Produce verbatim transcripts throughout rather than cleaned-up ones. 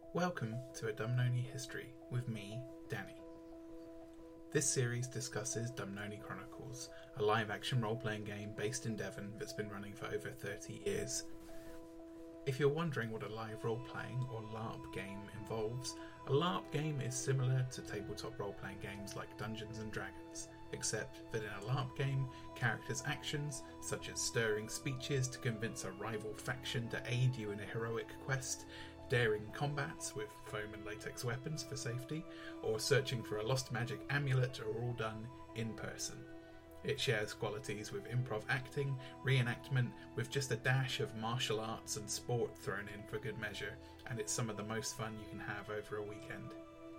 Welcome to A Dumnoney History with me, Danny. This series discusses Dumnoney Chronicles, a live-action role-playing game based in Devon that's been running for over thirty years. If you're wondering what a live role-playing or LARP game involves, a LARP game is similar to tabletop role-playing games like Dungeons and Dragons, except that in a LARP game, characters' actions, such as stirring speeches to convince a rival faction to aid you in a heroic quest, daring combats with foam and latex weapons for safety, or searching for a lost magic amulet are all done in person. It shares qualities with improv acting, reenactment, with just a dash of martial arts and sport thrown in for good measure, and it's some of the most fun you can have over a weekend.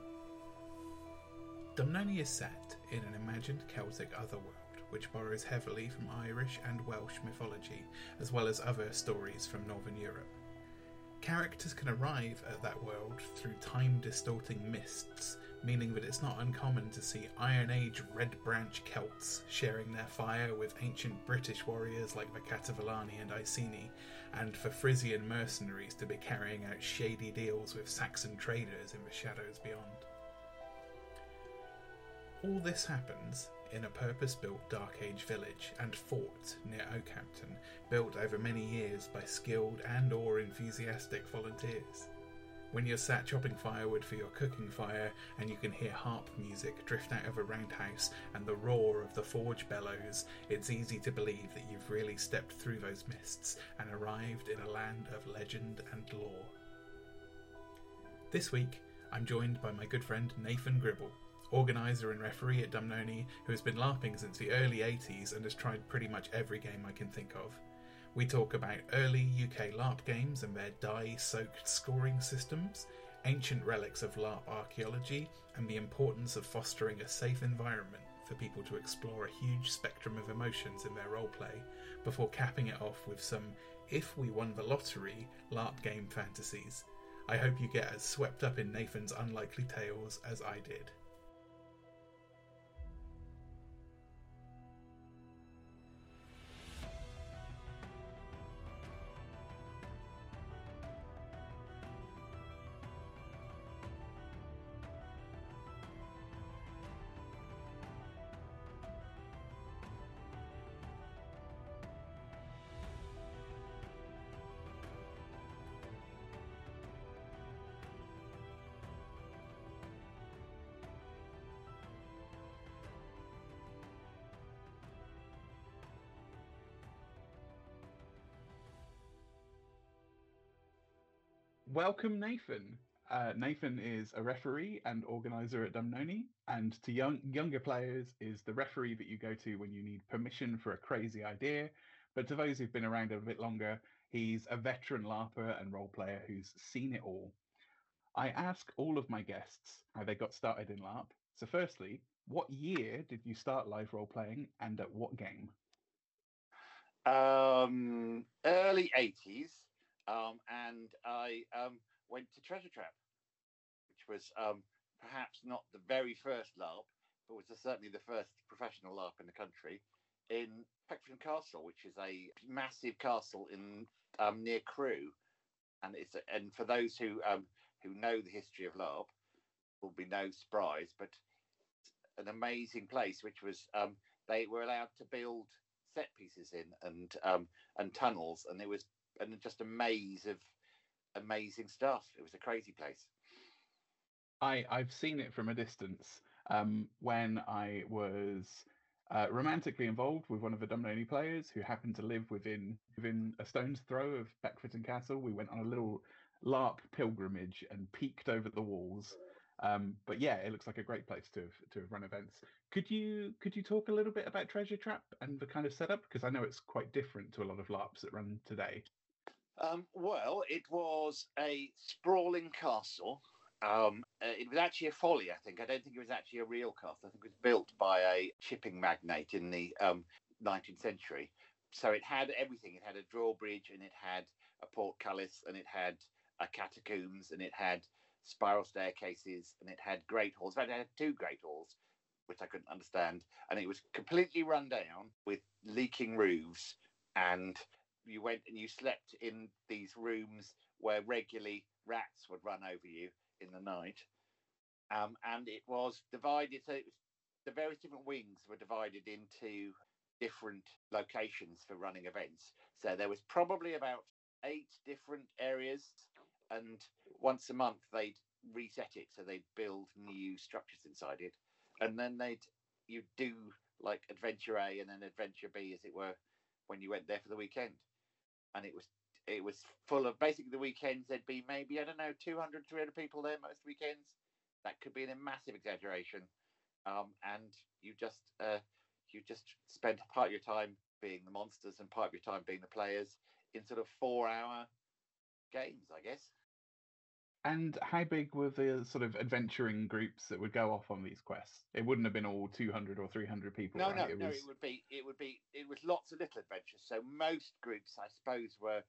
Dumnoney is set in an imagined Celtic otherworld, which borrows heavily from Irish and Welsh mythology, as well as other stories from Northern Europe. Characters can arrive at that world through time-distorting mists, meaning that it's not uncommon to see Iron Age Red Branch Celts sharing their fire with ancient British warriors like the Catuvellani and Iceni, and for Frisian mercenaries to be carrying out shady deals with Saxon traders in the shadows beyond. All this happens in a purpose-built Dark Age village and fort near Oakhampton, built over many years by skilled and or enthusiastic volunteers. When you're sat chopping firewood for your cooking fire and you can hear harp music drift out of a roundhouse and the roar of the forge bellows, it's easy to believe that you've really stepped through those mists and arrived in a land of legend and lore. This week, I'm joined by my good friend Nathan Gribble, organiser and referee at Dumnoney, who has been LARPing since the early eighties and has tried pretty much every game I can think of. We talk about early U K LARP games and their dye-soaked scoring systems, ancient relics of LARP archaeology, and the importance of fostering a safe environment for people to explore a huge spectrum of emotions in their roleplay, before capping it off with some if we won the lottery LARP game fantasies. I hope you get as swept up in Nathan's unlikely tales as I did. Welcome, Nathan. Uh, Nathan is a referee and organiser at Dumnoney, and to young, younger players is the referee that you go to when you need permission for a crazy idea. But to those who've been around a bit longer, he's a veteran LARPer and role player who's seen it all. I ask all of my guests how they got started in LARP. So firstly, what year did you start live role playing and at what game? Um, early eighties. Um, and I um, went to Treasure Trap, which was um, perhaps not the very first LARP, but was certainly the first professional LARP in the country, in Peckford Castle, which is a massive castle in um, near Crewe. And it's a, and for those who um, who know the history of LARP, will be no surprise, but it's an amazing place, which was um, they were allowed to build set pieces in and um, and tunnels, and it was. And just a maze of amazing stuff. It was a crazy place. I, I've seen it from a distance. Um, when I was uh, romantically involved with one of the Dumnoney players who happened to live within within a stone's throw of Beckford Castle, we went on a little LARP pilgrimage and peeked over the walls. Um, but yeah, it looks like a great place to have, to have run events. Could you could you talk a little bit about Treasure Trap and the kind of setup? Because I know it's quite different to a lot of LARPs that run today. Um, well, it was a sprawling castle. Um, uh, it was actually a folly, I think. I don't think it was actually a real castle. I think it was built by a shipping magnate in the um, nineteenth century. So it had everything. It had a drawbridge, and it had a portcullis, and it had a catacombs, and it had spiral staircases, and it had great halls. In fact, it had two great halls, which I couldn't understand. And it was completely run down with leaking roofs and you went and you slept in these rooms where regularly rats would run over you in the night. Um, and it was divided, so it was, the various different wings were divided into different locations for running events. So there was probably about eight different areas, and once a month they'd reset it, so they'd build new structures inside it, and then they'd you do like Adventure A and then Adventure B, as it were, when you went there for the weekend. And it was it was full of, basically the weekends there'd be maybe, I don't know, two hundred, three hundred people there most weekends. That could be a massive exaggeration. Um, and you just uh, you just spent part of your time being the monsters and part of your time being the players in sort of four hour games, I guess. And how big were the sort of adventuring groups that would go off on these quests? It wouldn't have been all two hundred or three hundred people, No, right? no, it no. was... It would be, it would be, it was lots of little adventures. So most groups, I suppose, were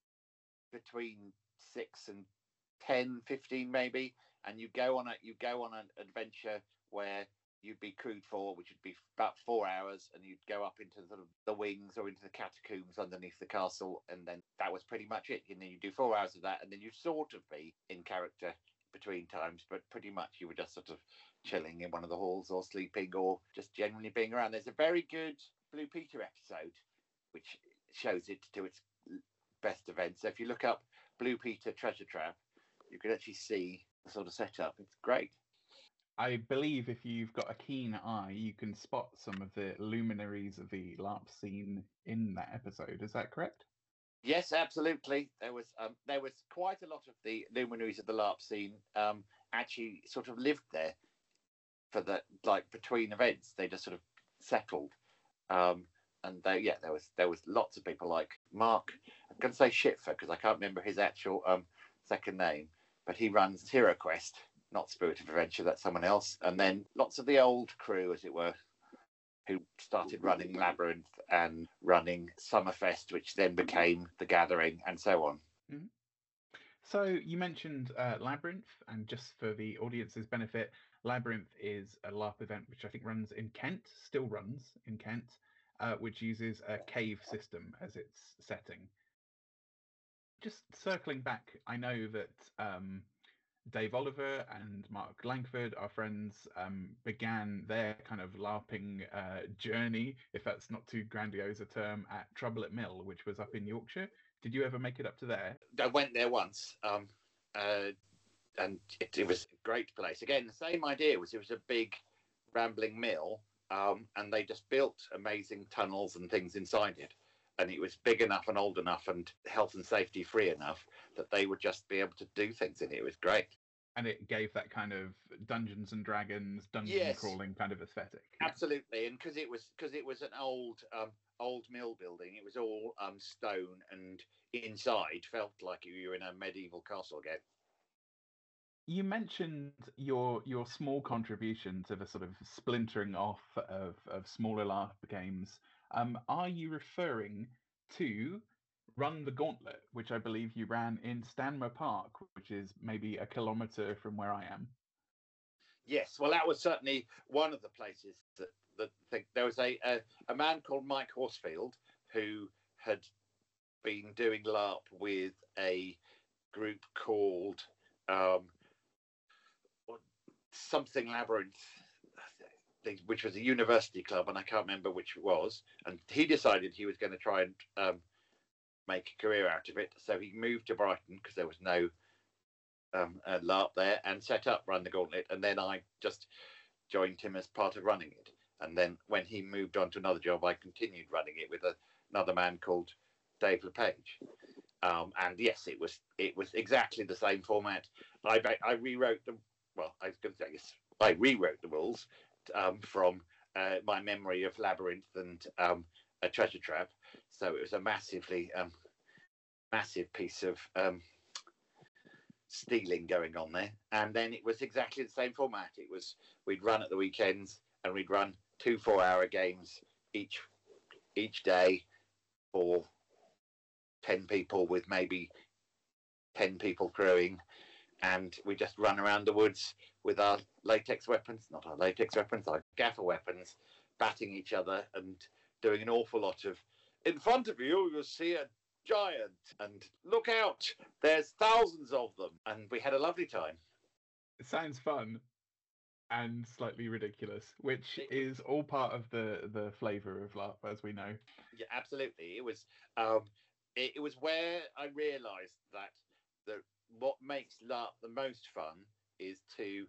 between six and ten, fifteen, maybe. And you go on a, you go on an adventure where you'd be crewed for, which would be about four hours, and you'd go up into sort of the wings or into the catacombs underneath the castle, and then that was pretty much it. And then you do four hours of that, and then you sort of be in character between times, but pretty much you were just sort of chilling in one of the halls or sleeping or just generally being around. There's a very good Blue Peter episode which shows it to its best event. So if you look up Blue Peter Treasure Trap, you can actually see the sort of setup. It's great. I believe if you've got a keen eye, you can spot some of the luminaries of the LARP scene in that episode. Is that correct? Yes, absolutely. There was um, there was quite a lot of the luminaries of the LARP scene um, actually sort of lived there for the, like, between events. They just sort of settled, um, and they, yeah, there was there was lots of people like Mark. I'm going to say Schiffer because I can't remember his actual um, second name, but he runs HeroQuest, not Spirit of Adventure. That's someone else. And then lots of the old crew, as it were, who started running Labyrinth and running Summerfest, which then became The Gathering, and so on. Mm-hmm. So you mentioned uh, Labyrinth, and just for the audience's benefit, Labyrinth is a LARP event which I think runs in Kent, still runs in Kent, uh, which uses a cave system as its setting. Just circling back, I know that um, Dave Oliver and Mark Langford, our friends, um, began their kind of LARPing uh, journey, if that's not too grandiose a term, at Trouble at Mill, which was up in Yorkshire. Did you ever make it up to there? I went there once, um, uh, and it, it was a great place. Again, the same idea was it was a big rambling mill, um, and they just built amazing tunnels and things inside it. And it was big enough and old enough and health and safety free enough that they would just be able to do things in it. It was great. And it gave that kind of Dungeons and Dragons, dungeon yes. crawling kind of aesthetic. Absolutely, and because it was because it was an old um, old mill building, it was all um, stone, and inside felt like you were in a medieval castle again. You mentioned your your small contribution to the sort of splintering off of, of smaller LARP games. Um, are you referring to Run the Gauntlet, which I believe you ran in Stanmer Park, which is maybe a kilometre from where I am? Yes, well, that was certainly one of the places that, that, that there was a, a a man called Mike Horsfield who had been doing LARP with a group called um, something Labyrinth, which was a university club, and I can't remember which it was. And he decided he was going to try and um, make a career out of it. So he moved to Brighton because there was no um, uh, LARP there, and set up Run the Gauntlet. And then I just joined him as part of running it. And then when he moved on to another job, I continued running it with a, another man called Dave LePage. Um, and yes, it was it was exactly the same format. I I rewrote the well, I was going to say yes, I rewrote the rules um, from uh, my memory of Labyrinth and um, a Treasure Trap. So it was a massively um, massive piece of um, stealing going on there. And then it was exactly the same format. It was we'd run at the weekends, and we'd run two four-hour games each each day for ten people, with maybe ten people crewing, and we just run around the woods with our latex weapons, not our latex weapons, our gaffer weapons, batting each other and doing an awful lot of, in front of you, you'll see a giant, and look out, there's thousands of them. And we had a lovely time. It sounds fun and slightly ridiculous, which It, is all part of the the flavour of LARP, as we know. yeah, absolutely. It was um, it, it was where I realised that the what makes LARP the most fun is to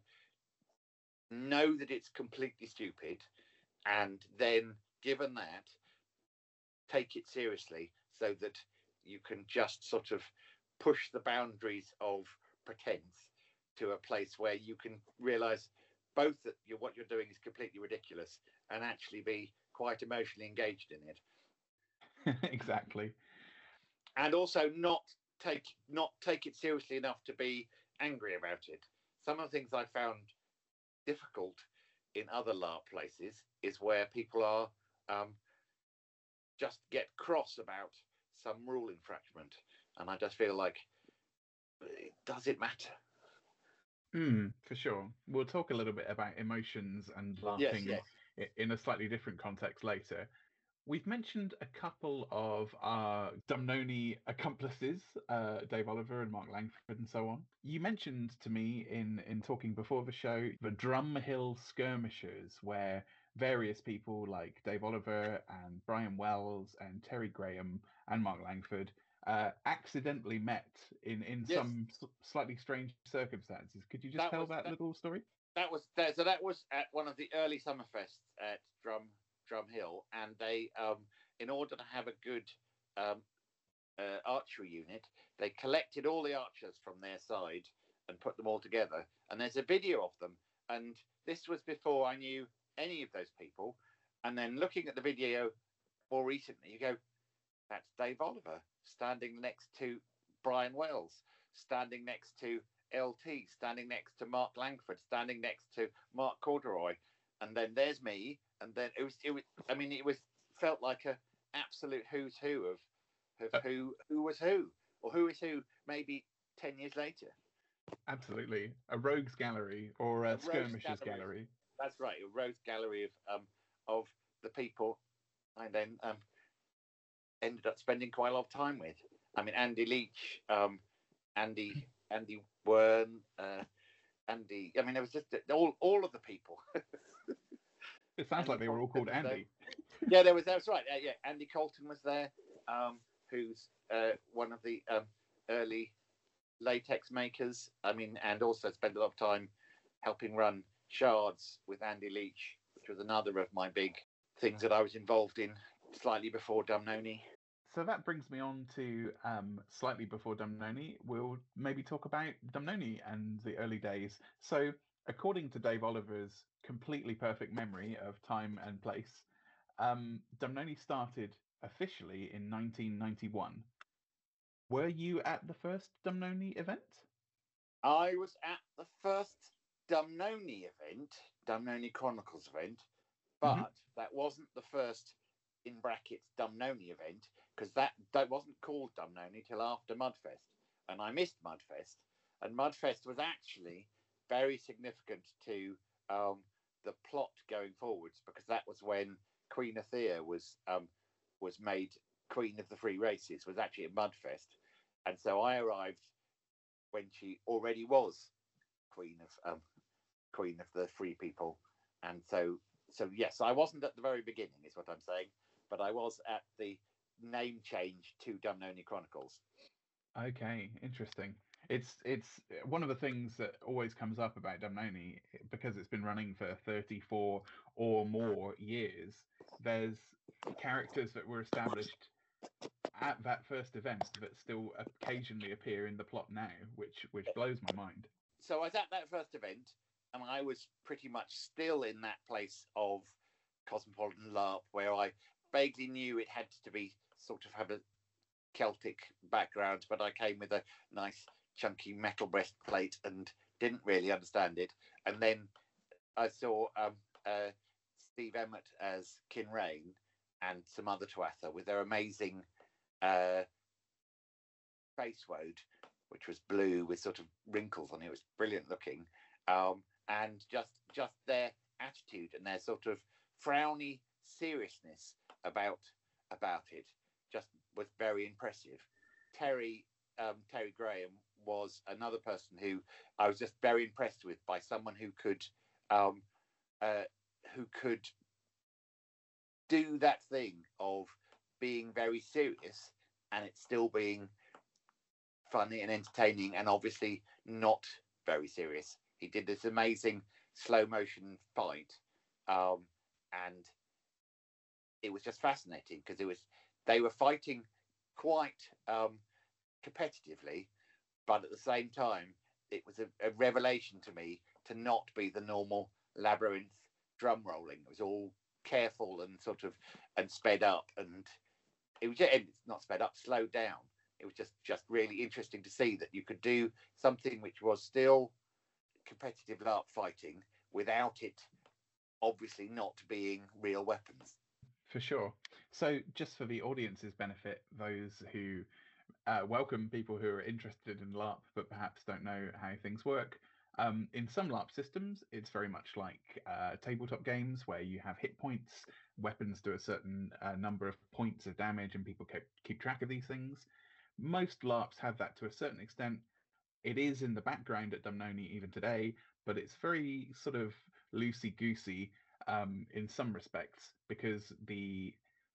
know that it's completely stupid, and then, given that, take it seriously so that you can just sort of push the boundaries of pretense to a place where you can realize both that you're, what you're doing is completely ridiculous and actually be quite emotionally engaged in it. Exactly. And also not take not take it seriously enough to be angry about it. Some of the things I found difficult in other LARP places is where people are um, just get cross about some rule infringement, and I just feel like, does it matter? Mm, for sure. We'll talk a little bit about emotions and Yes, LARPing yes. in a slightly different context later. We've mentioned a couple of our Dumnoni accomplices, uh, Dave Oliver and Mark Langford and so on. You mentioned to me in, in talking before the show the Drumhill skirmishers, where various people like Dave Oliver and Brian Wells and Terry Graham and Mark Langford uh, accidentally met in, in Yes. some s- slightly strange circumstances. Could you just That tell was that, that, little story? that was that, so that was at one of the early Summerfests at Drum Drumhill, and they, um, in order to have a good um, uh, archery unit, they collected all the archers from their side and put them all together. And there's a video of them. And this was before I knew any of those people. And then looking at the video more recently, you go, that's Dave Oliver standing next to Brian Wells, standing next to L T, standing next to Mark Langford, standing next to Mark Corduroy. And then there's me. And then it was, it was, I mean, it was felt like a absolute who's who of of who who was who, or who is who, maybe ten years later. Absolutely. A rogues gallery or a, A skirmishers gallery. gallery. That's right, a rogues gallery of um of the people I then um ended up spending quite a lot of time with. I mean, Andy Leach, um, Andy Andy Wern, uh, Andy. I mean, it was just all all of the people. It sounds Andy like they were all Colton called was there. Andy. Yeah, there was. That's right. Uh, yeah, Andy Colton was there, um, who's uh, one of the um, early latex makers. I mean, and also spent a lot of time helping run Shards with Andy Leach, which was another of my big things that I was involved in slightly before Dumnoni. So that brings me on to um, slightly before Dumnoni. We'll maybe talk about Dumnoni and the early days. So, according to Dave Oliver's completely perfect memory of time and place, um, Dumnoni started officially in nineteen ninety-one. Were you at the first Dumnoni event? I was at the first Dumnoni event, Dumnoni Chronicles event, but Mhm. that wasn't the first, in brackets, Dumnoni event, because that, that wasn't called Dumnoni till after Mudfest. And I missed Mudfest. And Mudfest was actually very significant to um, the plot going forwards, because that was when Queen Athea was um, was made Queen of the Free Races, was actually at Mudfest. And so I arrived when she already was Queen of um, Queen of the Free People. And so so yes, I wasn't at the very beginning, is what I'm saying, but I was at the name change to Dumnoni Chronicles. Okay, interesting. It's it's one of the things that always comes up about Dumnoni because it's been running for thirty-four or more years. There's characters that were established at that first event that still occasionally appear in the plot now, which which blows my mind. So I was at that first event, and I was pretty much still in that place of Cosmopolitan LARP where I vaguely knew it had to be sort of have a Celtic background, but I came with a nice chunky metal breastplate and didn't really understand it. And then I saw um, uh, Steve Emmett as Kinrain and some other Tuatha with their amazing uh, face woad, which was blue with sort of wrinkles on it. It was brilliant looking, um, and just just their attitude and their sort of frowny seriousness about about it just was very impressive. Terry um, Terry Graham was another person who I was just very impressed with, by someone who could um, uh, who could do that thing of being very serious and it still being funny and entertaining, and obviously not very serious. He did this amazing slow motion fight, um, and it was just fascinating because it was they were fighting quite um, competitively, but at the same time, it was a, a revelation to me to not be the normal labyrinth drum rolling. It was all careful and sort of and sped up, and it was just, not sped up, slowed down. It was just just really interesting to see that you could do something which was still competitive LARP fighting without it obviously not being real weapons. For sure. So just for the audience's benefit, those who uh, welcome people who are interested in LARP but perhaps don't know how things work. Um, in some LARP systems, it's very much like uh, tabletop games where you have hit points, weapons do a certain uh, number of points of damage, and people keep, keep track of these things. Most LARPs have that to a certain extent. It is in the background at Dumnoni even today, but it's very sort of loosey-goosey um, in some respects, because the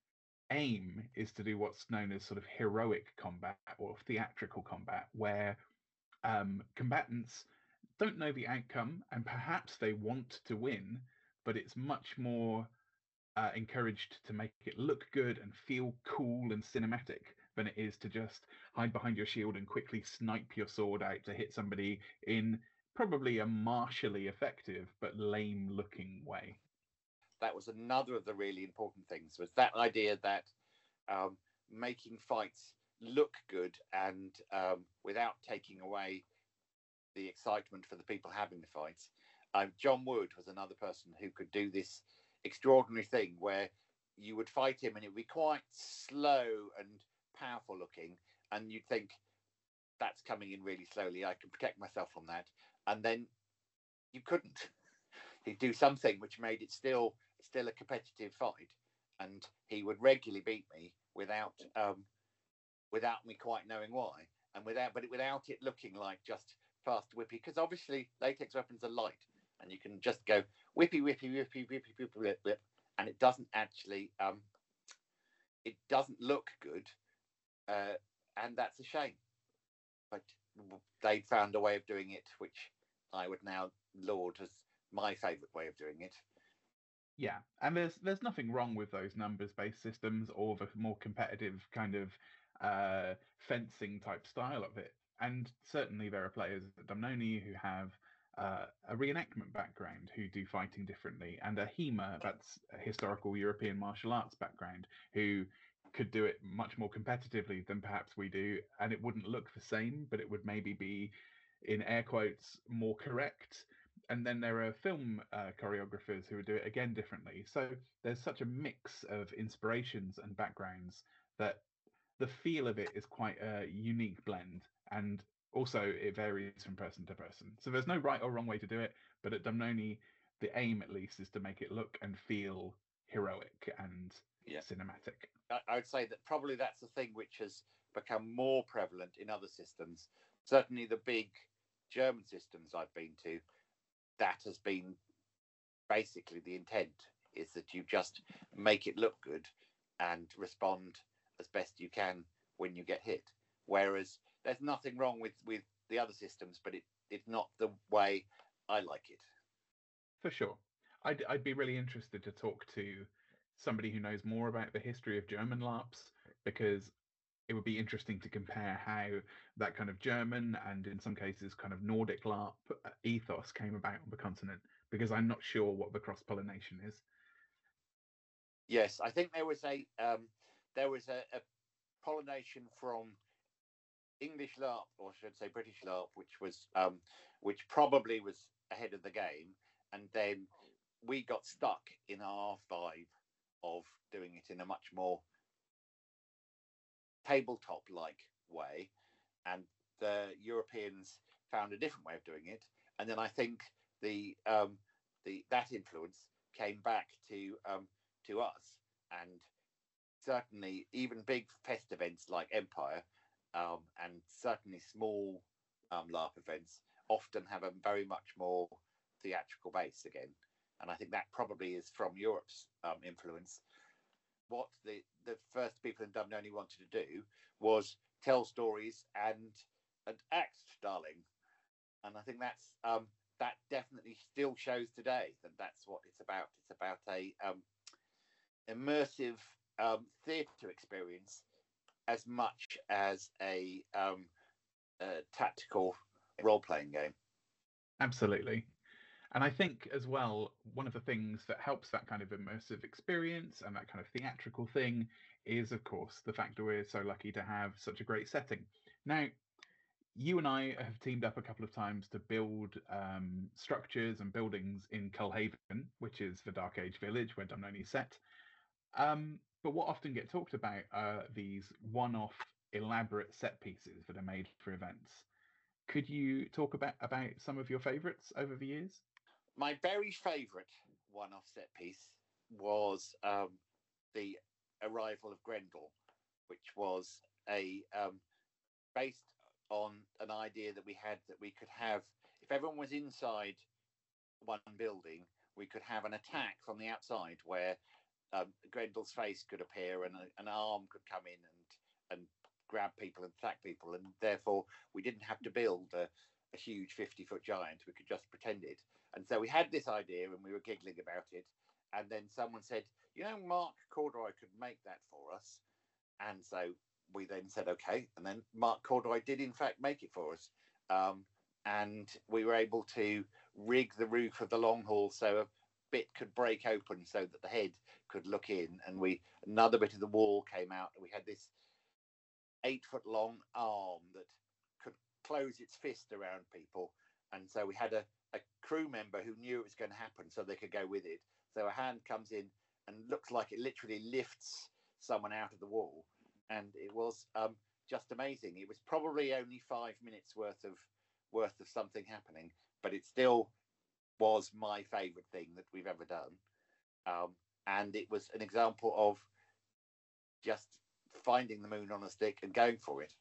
aim is to do what's known as sort of heroic combat or theatrical combat, where um, combatants don't know the outcome and perhaps they want to win, but it's much more uh, encouraged to make it look good and feel cool and cinematic than it is to just hide behind your shield and quickly snipe your sword out to hit somebody in probably a martially effective but lame looking way. That was another of the really important things, was that idea that um, making fights look good and um, without taking away the excitement for the people having the fights. Um, John Wood was another person who could do this extraordinary thing where you would fight him and it would be quite slow and powerful looking, and you'd think, that's coming in really slowly, I can protect myself from that, and then you couldn't. He'd do something which made it still still a competitive fight, and he would regularly beat me without um, without me quite knowing why, and without but it, without it looking like just fast whippy, because obviously latex weapons are light, and you can just go whippy whippy whippy whippy whippy whip, whip, and it doesn't actually um, it doesn't look good, uh, and that's a shame. But they found a way of doing it, which I would now laud as my favourite way of doing it. Yeah, and there's there's nothing wrong with those numbers-based systems or the more competitive kind of uh, fencing type style of it. And certainly there are players at Dumnoni who have uh, a reenactment background who do fighting differently, and a HEMA, that's a historical European martial arts background, who could do it much more competitively than perhaps we do, and it wouldn't look the same, but it would maybe be, in air quotes, more correct. And then there are film uh, choreographers who would do it again differently. So there's such a mix of inspirations and backgrounds that the feel of it is quite a unique blend. And also it varies from person to person. So there's no right or wrong way to do it. But at Dumnoni, the aim at least is to make it look and feel heroic and yeah. cinematic. I would say that probably that's the thing which has become more prevalent in other systems. Certainly the big German systems I've been to, that has been basically the intent, is that you just make it look good and respond as best you can when you get hit. Whereas there's nothing wrong with, with the other systems, but it, it's not the way I like it. For sure. I'd, I'd be really interested to talk to somebody who knows more about the history of German LARPs, because it would be interesting to compare how that kind of German and in some cases kind of Nordic LARP ethos came about on the continent, because I'm not sure what the cross-pollination is. Yes, I think there was a um, there was a, a pollination from English LARP, or should I say British LARP, which was um, which probably was ahead of the game, and then we got stuck in our vibe of doing it in a much more tabletop-like way, and the Europeans found a different way of doing it, and then I think the um, the that influence came back to um, to us, and certainly even big fest events like Empire, um, and certainly small um, LARP events often have a very much more theatrical base again. And I think that probably is from Europe's um, influence. What the, the first people in Dublin only wanted to do was tell stories and and act, darling. And I think that's um, that definitely still shows today that that's what it's about. It's about a um, immersive um, theatre experience as much as a, um, a tactical role-playing game. Absolutely. And I think as well, one of the things that helps that kind of immersive experience and that kind of theatrical thing is, of course, the fact that we're so lucky to have such a great setting. Now, you and I have teamed up a couple of times to build um, structures and buildings in Cullhaven, which is the Dark Age village where Dumnonii is set. Um, but what often get talked about are these one-off elaborate set pieces that are made for events. Could you talk about, about some of your favourites over the years? My very favourite one-off set piece was um, the arrival of Grendel, which was a um, based on an idea that we had that we could have, if everyone was inside one building, we could have an attack from the outside where um, Grendel's face could appear and a, an arm could come in and and grab people and attack people, and therefore we didn't have to build a, a huge fifty-foot giant. We could just pretend it. And so we had this idea and we were giggling about it. And then someone said, you know, Mark Corduroy could make that for us. And so we then said, okay. And then Mark Corduroy did, in fact, make it for us. Um, and we were able to rig the roof of the long hall so a bit could break open so that the head could look in. And we another bit of the wall came out. And we had this eight foot long arm that could close its fist around people. And so we had a, a crew member who knew it was going to happen so they could go with it. So a hand comes in and looks like it literally lifts someone out of the wall. And it was um, just amazing. It was probably only five minutes worth of worth of something happening, but it still was my favorite thing that we've ever done. Um, and it was an example of just finding the moon on a stick and going for it.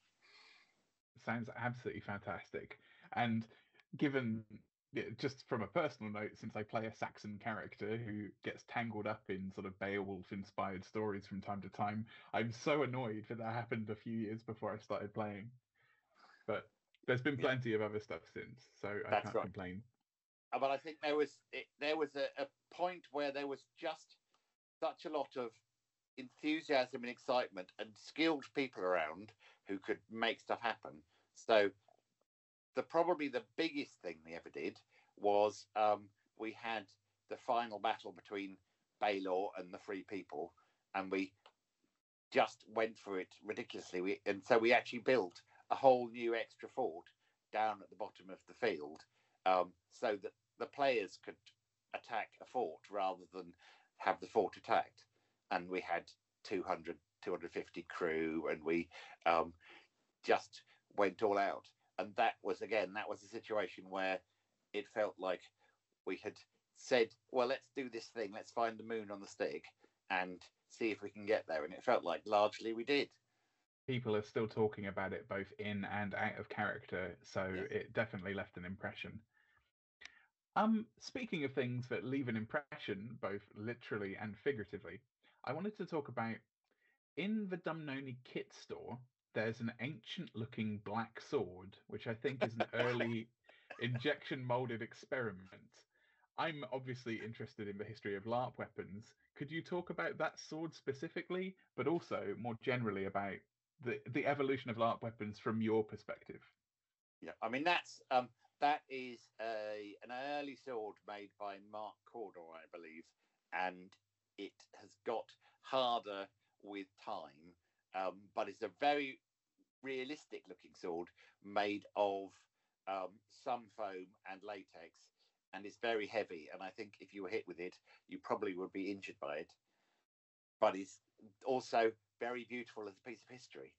Sounds absolutely fantastic. And given, just from a personal note, since I play a Saxon character who gets tangled up in sort of Beowulf-inspired stories from time to time, I'm so annoyed that that happened a few years before I started playing. But there's been plenty yeah. of other stuff since, so I That's can't right. complain. But I think there was it, there was a, a point where there was just such a lot of enthusiasm and excitement and skilled people around who could make stuff happen. So the probably the biggest thing we ever did was um, we had the final battle between Baelor and the Free People, and we just went for it ridiculously. We, and so we actually built a whole new extra fort down at the bottom of the field, um, so that the players could attack a fort rather than have the fort attacked. And we had two hundred, two hundred fifty crew, and we um, just went all out. And that was, again, that was a situation where it felt like we had said, well, let's do this thing. Let's find the moon on the stick and see if we can get there. And it felt like largely we did. People are still talking about it both in and out of character, so yes. It definitely left an impression. Um, speaking of things that leave an impression, both literally and figuratively, I wanted to talk about, in the Dumnonii kit store, there's an ancient-looking black sword, which I think is an early injection molded experiment. I'm obviously interested in the history of LARP weapons. Could you talk about that sword specifically, but also more generally about the, the evolution of LARP weapons from your perspective? Yeah, I mean, that's um, that is a an early sword made by Mark Corduroy, I believe, and it has got harder with time, um, but it's a very realistic looking sword made of um, some foam and latex, and it's very heavy, and I think if you were hit with it you probably would be injured by it, but it's also very beautiful as a piece of history.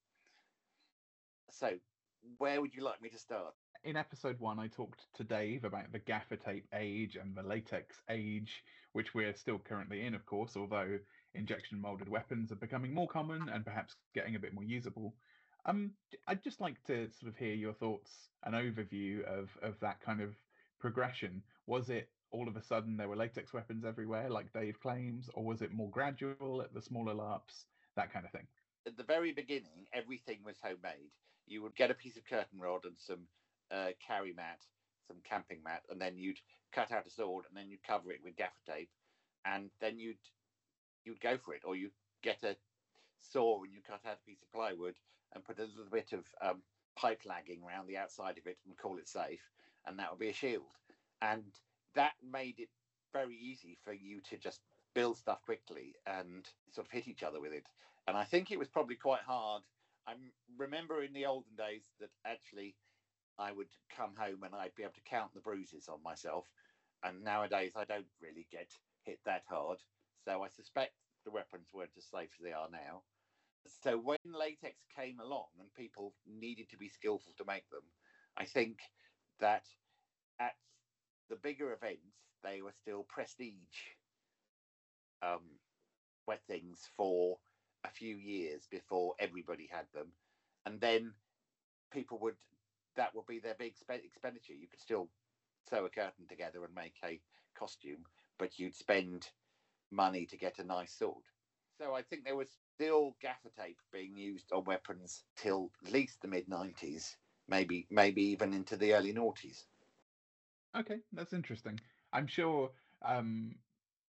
So where would you like me to start? In episode one, I talked to Dave about the gaffer tape age and the latex age, which we're still currently in, of course, although injection molded weapons are becoming more common and perhaps getting a bit more usable. Um, I'd just like to sort of hear your thoughts, an overview of of that kind of progression. Was it all of a sudden there were latex weapons everywhere, like Dave claims, or was it more gradual at the smaller LARPs, that kind of thing? At the very beginning, everything was homemade. You would get a piece of curtain rod and some uh, carry mat, some camping mat, and then you'd cut out a sword, and then you'd cover it with gaffer tape, and then you'd you'd go for it, or you get a saw and you cut out a piece of plywood and put a little bit of um, pipe lagging around the outside of it and call it safe, and that would be a shield. And that made it very easy for you to just build stuff quickly and sort of hit each other with it. And I think it was probably quite hard. I remember in the olden days that actually I would come home and I'd be able to count the bruises on myself. And nowadays I don't really get hit that hard. So I suspect the weapons weren't as safe as they are now. So when latex came along and people needed to be skillful to make them, I think that at the bigger events, they were still prestige um, wet things for a few years before everybody had them. And then people would, that would be their big expenditure. You could still sew a curtain together and make a costume, but you'd spend money to get a nice sword. So I think there was still gaffer tape being used on weapons till at least the mid nineties, maybe maybe even into the early noughties. Okay, that's interesting. I'm sure um,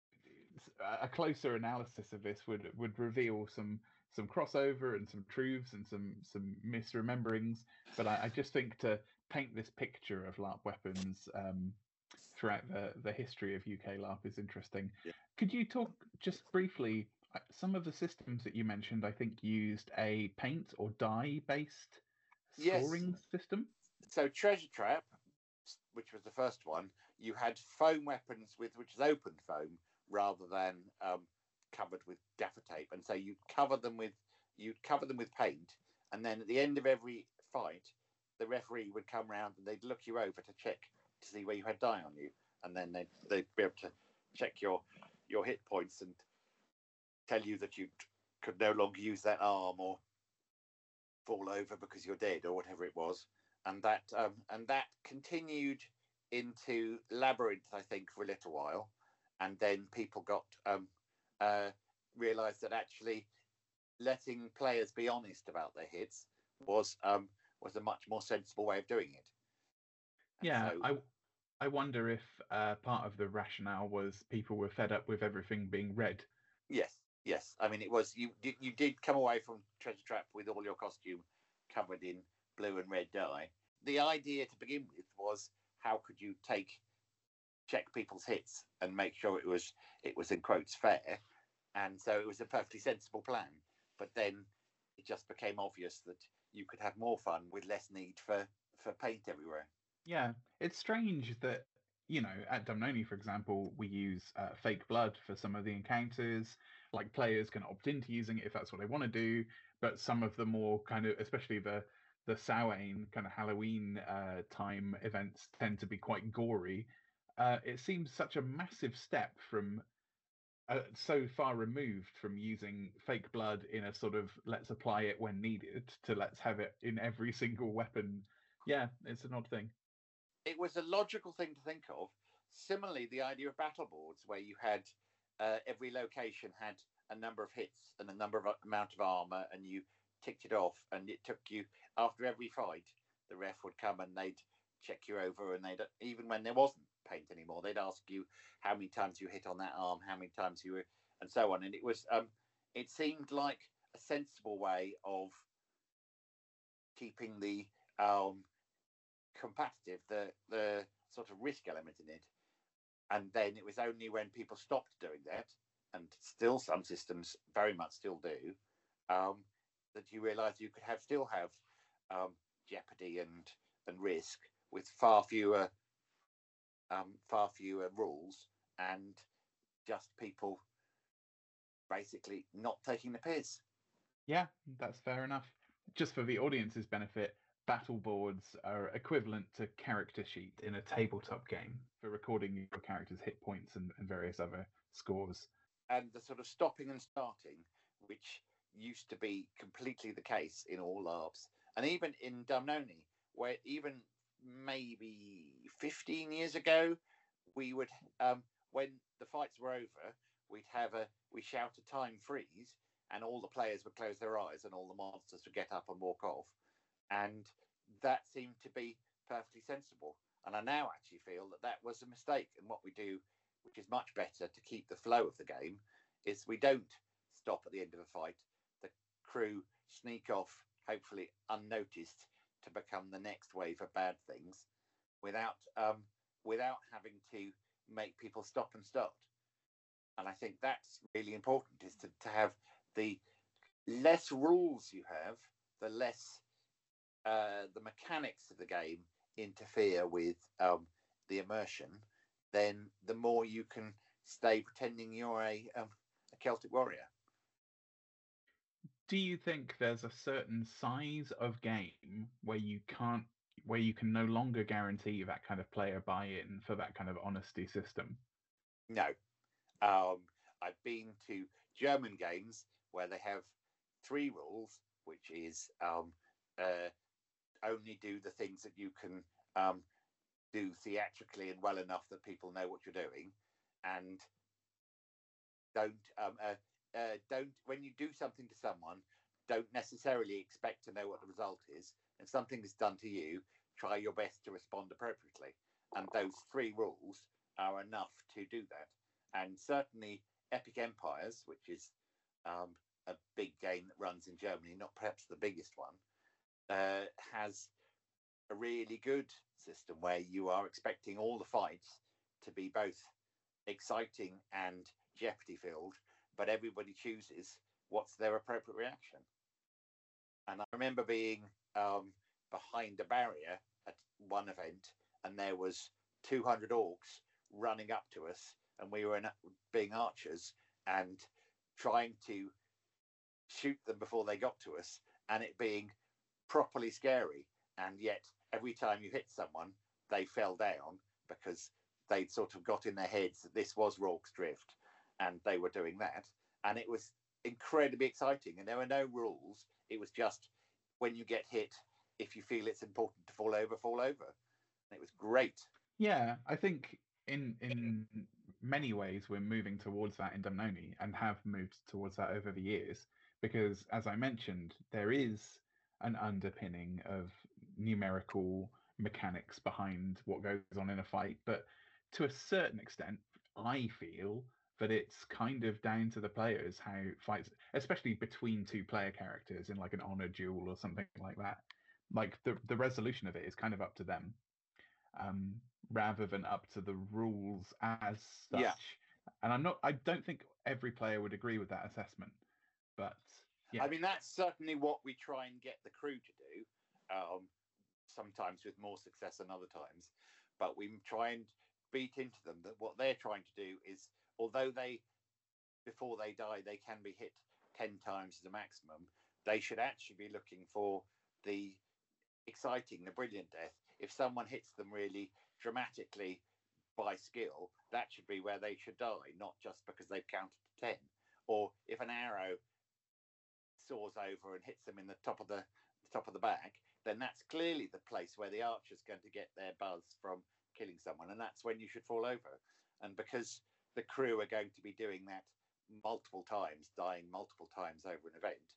a closer analysis of this would would reveal some some crossover and some truths and some some misrememberings. But I, I just think to paint this picture of LARP weapons um, throughout the the history of U K LARP is interesting. Yeah. Could you talk just briefly? Some of the systems that you mentioned, I think, used a paint or dye based scoring yes. system. So Treasure Trap, which was the first one, you had foam weapons with which is open foam rather than um, covered with gaffer tape, and so you'd cover them with you'd cover them with paint, and then at the end of every fight, the referee would come round and they'd look you over to check to see where you had dye on you, and then they'd, they'd be able to check your your hit points and tell you that you could no longer use that arm or fall over because you're dead or whatever it was. And that um, and that continued into Labyrinth, I think, for a little while. And then people got um, uh, realised that actually letting players be honest about their hits was um, was a much more sensible way of doing it. And yeah, so, I I wonder if uh, part of the rationale was people were fed up with everything being red. Yes, yes. I mean, it was you. You did come away from Treasure Trap with all your costume covered in blue and red dye. The idea to begin with was how could you take check people's hits and make sure it was it was in quotes fair, and so it was a perfectly sensible plan. But then it just became obvious that you could have more fun with less need for for paint everywhere. Yeah, it's strange that, you know, at Dumnoni, for example, we use uh, fake blood for some of the encounters. Like, players can opt into using it if that's what they want to do, but some of the more kind of, especially the the Samhain kind of Halloween uh, time events tend to be quite gory. Uh, it seems such a massive step from uh, so far removed from using fake blood in a sort of let's apply it when needed to let's have it in every single weapon. Yeah, it's an odd thing. It was a logical thing to think of. Similarly, the idea of battle boards, where you had uh, every location had a number of hits and a number of amount of armor, and you ticked it off, and it took you after every fight. The ref would come and they'd check you over, and they'd even when there wasn't paint anymore, they'd ask you how many times you hit on that arm, how many times you were, and so on. And it was, um, it seemed like a sensible way of keeping the um, competitive, the the sort of risk element in it. And then it was only when people stopped doing that, and still some systems very much still do, um, that you realise you could have still have um, jeopardy and and risk with far fewer um, far fewer rules and just people basically not taking the piss. Yeah, that's fair enough. Just for the audience's benefit, battle boards are equivalent to character sheet in a tabletop game for recording your character's hit points and, and various other scores. and the sort of stopping and starting, which used to be completely the case in all LARPs, and even in Dumnoni, where even maybe fifteen years ago, we would, um, when the fights were over, we'd have a, we shout a time freeze, and all the players would close their eyes, and all the monsters would get up and walk off, and that seemed to be perfectly sensible. And I now actually feel that that was a mistake. And what we do, which is much better to keep the flow of the game, is we don't stop at the end of a fight. The crew sneak off, hopefully unnoticed, to become the next wave of bad things, without um, without having to make people stop and start. And I think that's really important, is to, to have the less rules you have, the less uh, the mechanics of the game interfere with um, the immersion, then the more you can stay pretending you're a, um, a Celtic warrior. Do you think there's a certain size of game where you can't, where you can no longer guarantee that kind of player buy-in for that kind of honesty system? No. Um, I've been to German games where they have three rules, which is um, uh, only do the things that you can um, do theatrically and well enough that people know what you're doing, and don't um, uh, uh, don't when you do something to someone, don't necessarily expect to know what the result is. If something is done to you, try your best to respond appropriately. And those three rules are enough to do that. And certainly, Epic Empires, which is um, a big game that runs in Germany, not perhaps the biggest one, uh, has a really good system where you are expecting all the fights to be both exciting and jeopardy filled, but everybody chooses what's their appropriate reaction. And I remember being um, behind a barrier at one event, and there was two hundred orcs running up to us, and we were in, being archers and trying to shoot them before they got to us, and it being properly scary. And yet every time you hit someone, they fell down because they'd sort of got in their heads that this was Rorke's Drift, and they were doing that. And it was incredibly exciting, and there were no rules. It was just, when you get hit, if you feel it's important to fall over, fall over. And it was great. Yeah, I think in in many ways we're moving towards that in Dumnoni, and have moved towards that over the years, because as I mentioned, there is an underpinning of numerical mechanics behind what goes on in a fight, but to a certain extent, I feel that it's kind of down to the players how fights, especially between two player characters in like an honor duel or something like that, like the the resolution of it is kind of up to them, um, rather than up to the rules as such. Yeah. And I'm not, I don't think every player would agree with that assessment, but yeah. I mean, that's certainly what we try and get the crew to do, um, sometimes with more success than other times. But we try and beat into them that what they're trying to do is, although they, before they die, they can be hit ten times as a maximum, they should actually be looking for the exciting, the brilliant death. If someone hits them really dramatically by skill, that should be where they should die, not just because they've counted to ten. Or if an arrow soars over and hits them in the top of the, the top of the back, then that's clearly the place where the archer's going to get their buzz from killing someone, and that's when you should fall over. And because the crew are going to be doing that multiple times, dying multiple times over an event,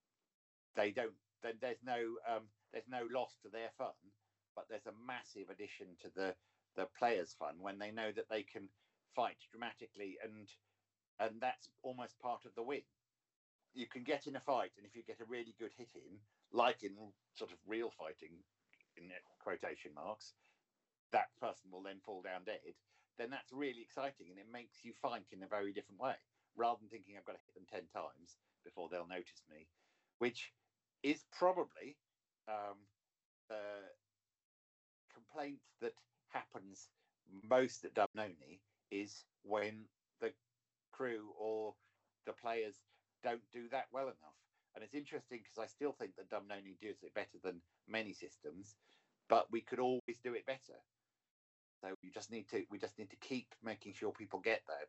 they don't. Then there's no um, there's no loss to their fun, but there's a massive addition to the the players' fun when they know that they can fight dramatically, and and that's almost part of the win. You can get in a fight, and if you get a really good hit in, like in sort of real fighting, in quotation marks, that person will then fall down dead. Then that's really exciting, and it makes you fight in a very different way, rather than thinking I've got to hit them ten times before they'll notice me, which is probably um, a complaint that happens most at Dumnoni, is when the crew or the players don't do that well enough. And it's interesting because I still think that Dumnoni does it better than many systems, but we could always do it better. So we just need to we just need to keep making sure people get that,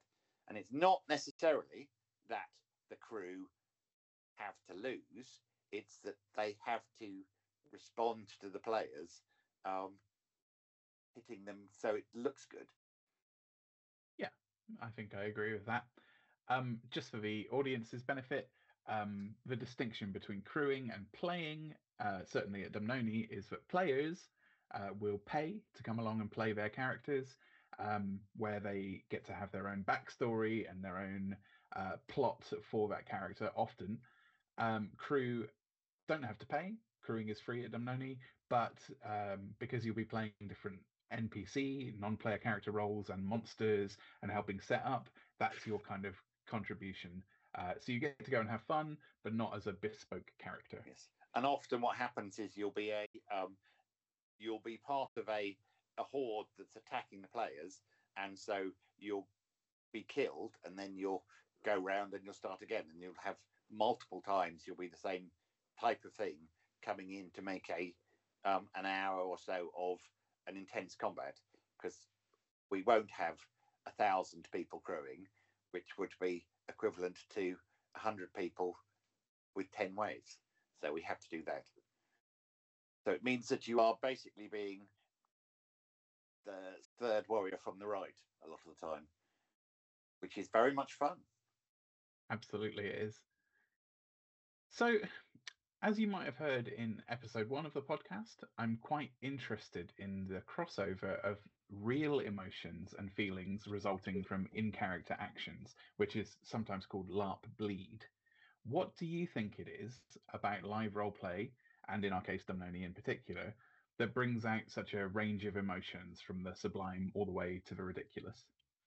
And it's not necessarily that the crew have to lose, it's that they have to respond to the players, um, hitting them so it looks good. Yeah, I think I agree with that. Um, just for the audience's benefit, um, the distinction between crewing and playing, uh, certainly at Dumnoni, is that players uh, will pay to come along and play their characters, um, where they get to have their own backstory and their own uh, plot for that character often. Um, crew don't have to pay. Crewing is free at Dumnoni, but um, because you'll be playing different N P C, non-player character roles, and monsters, and helping set up, that's your kind of contribution. Uh, so you get to go and have fun, but not as a bespoke character. Yes, and often what happens is you'll be a um, you'll be part of a a horde that's attacking the players, and so you'll be killed, and then you'll go round and you'll start again, and you'll have multiple times you'll be the same type of thing coming in to make a um, an hour or so of an intense combat, because we won't have a thousand people crewing, which would be equivalent to a hundred people with ten waves. So we have to do that. So it means that you are basically being the third warrior from the right a lot of the time, which is very much fun. Absolutely, it is. So, as you might have heard in episode one of the podcast, I'm quite interested in the crossover of real emotions and feelings resulting from in character actions, which is sometimes called LARP bleed. What do you think it is about live roleplay, and in our case, Dumnoni in particular, that brings out such a range of emotions from the sublime all the way to the ridiculous?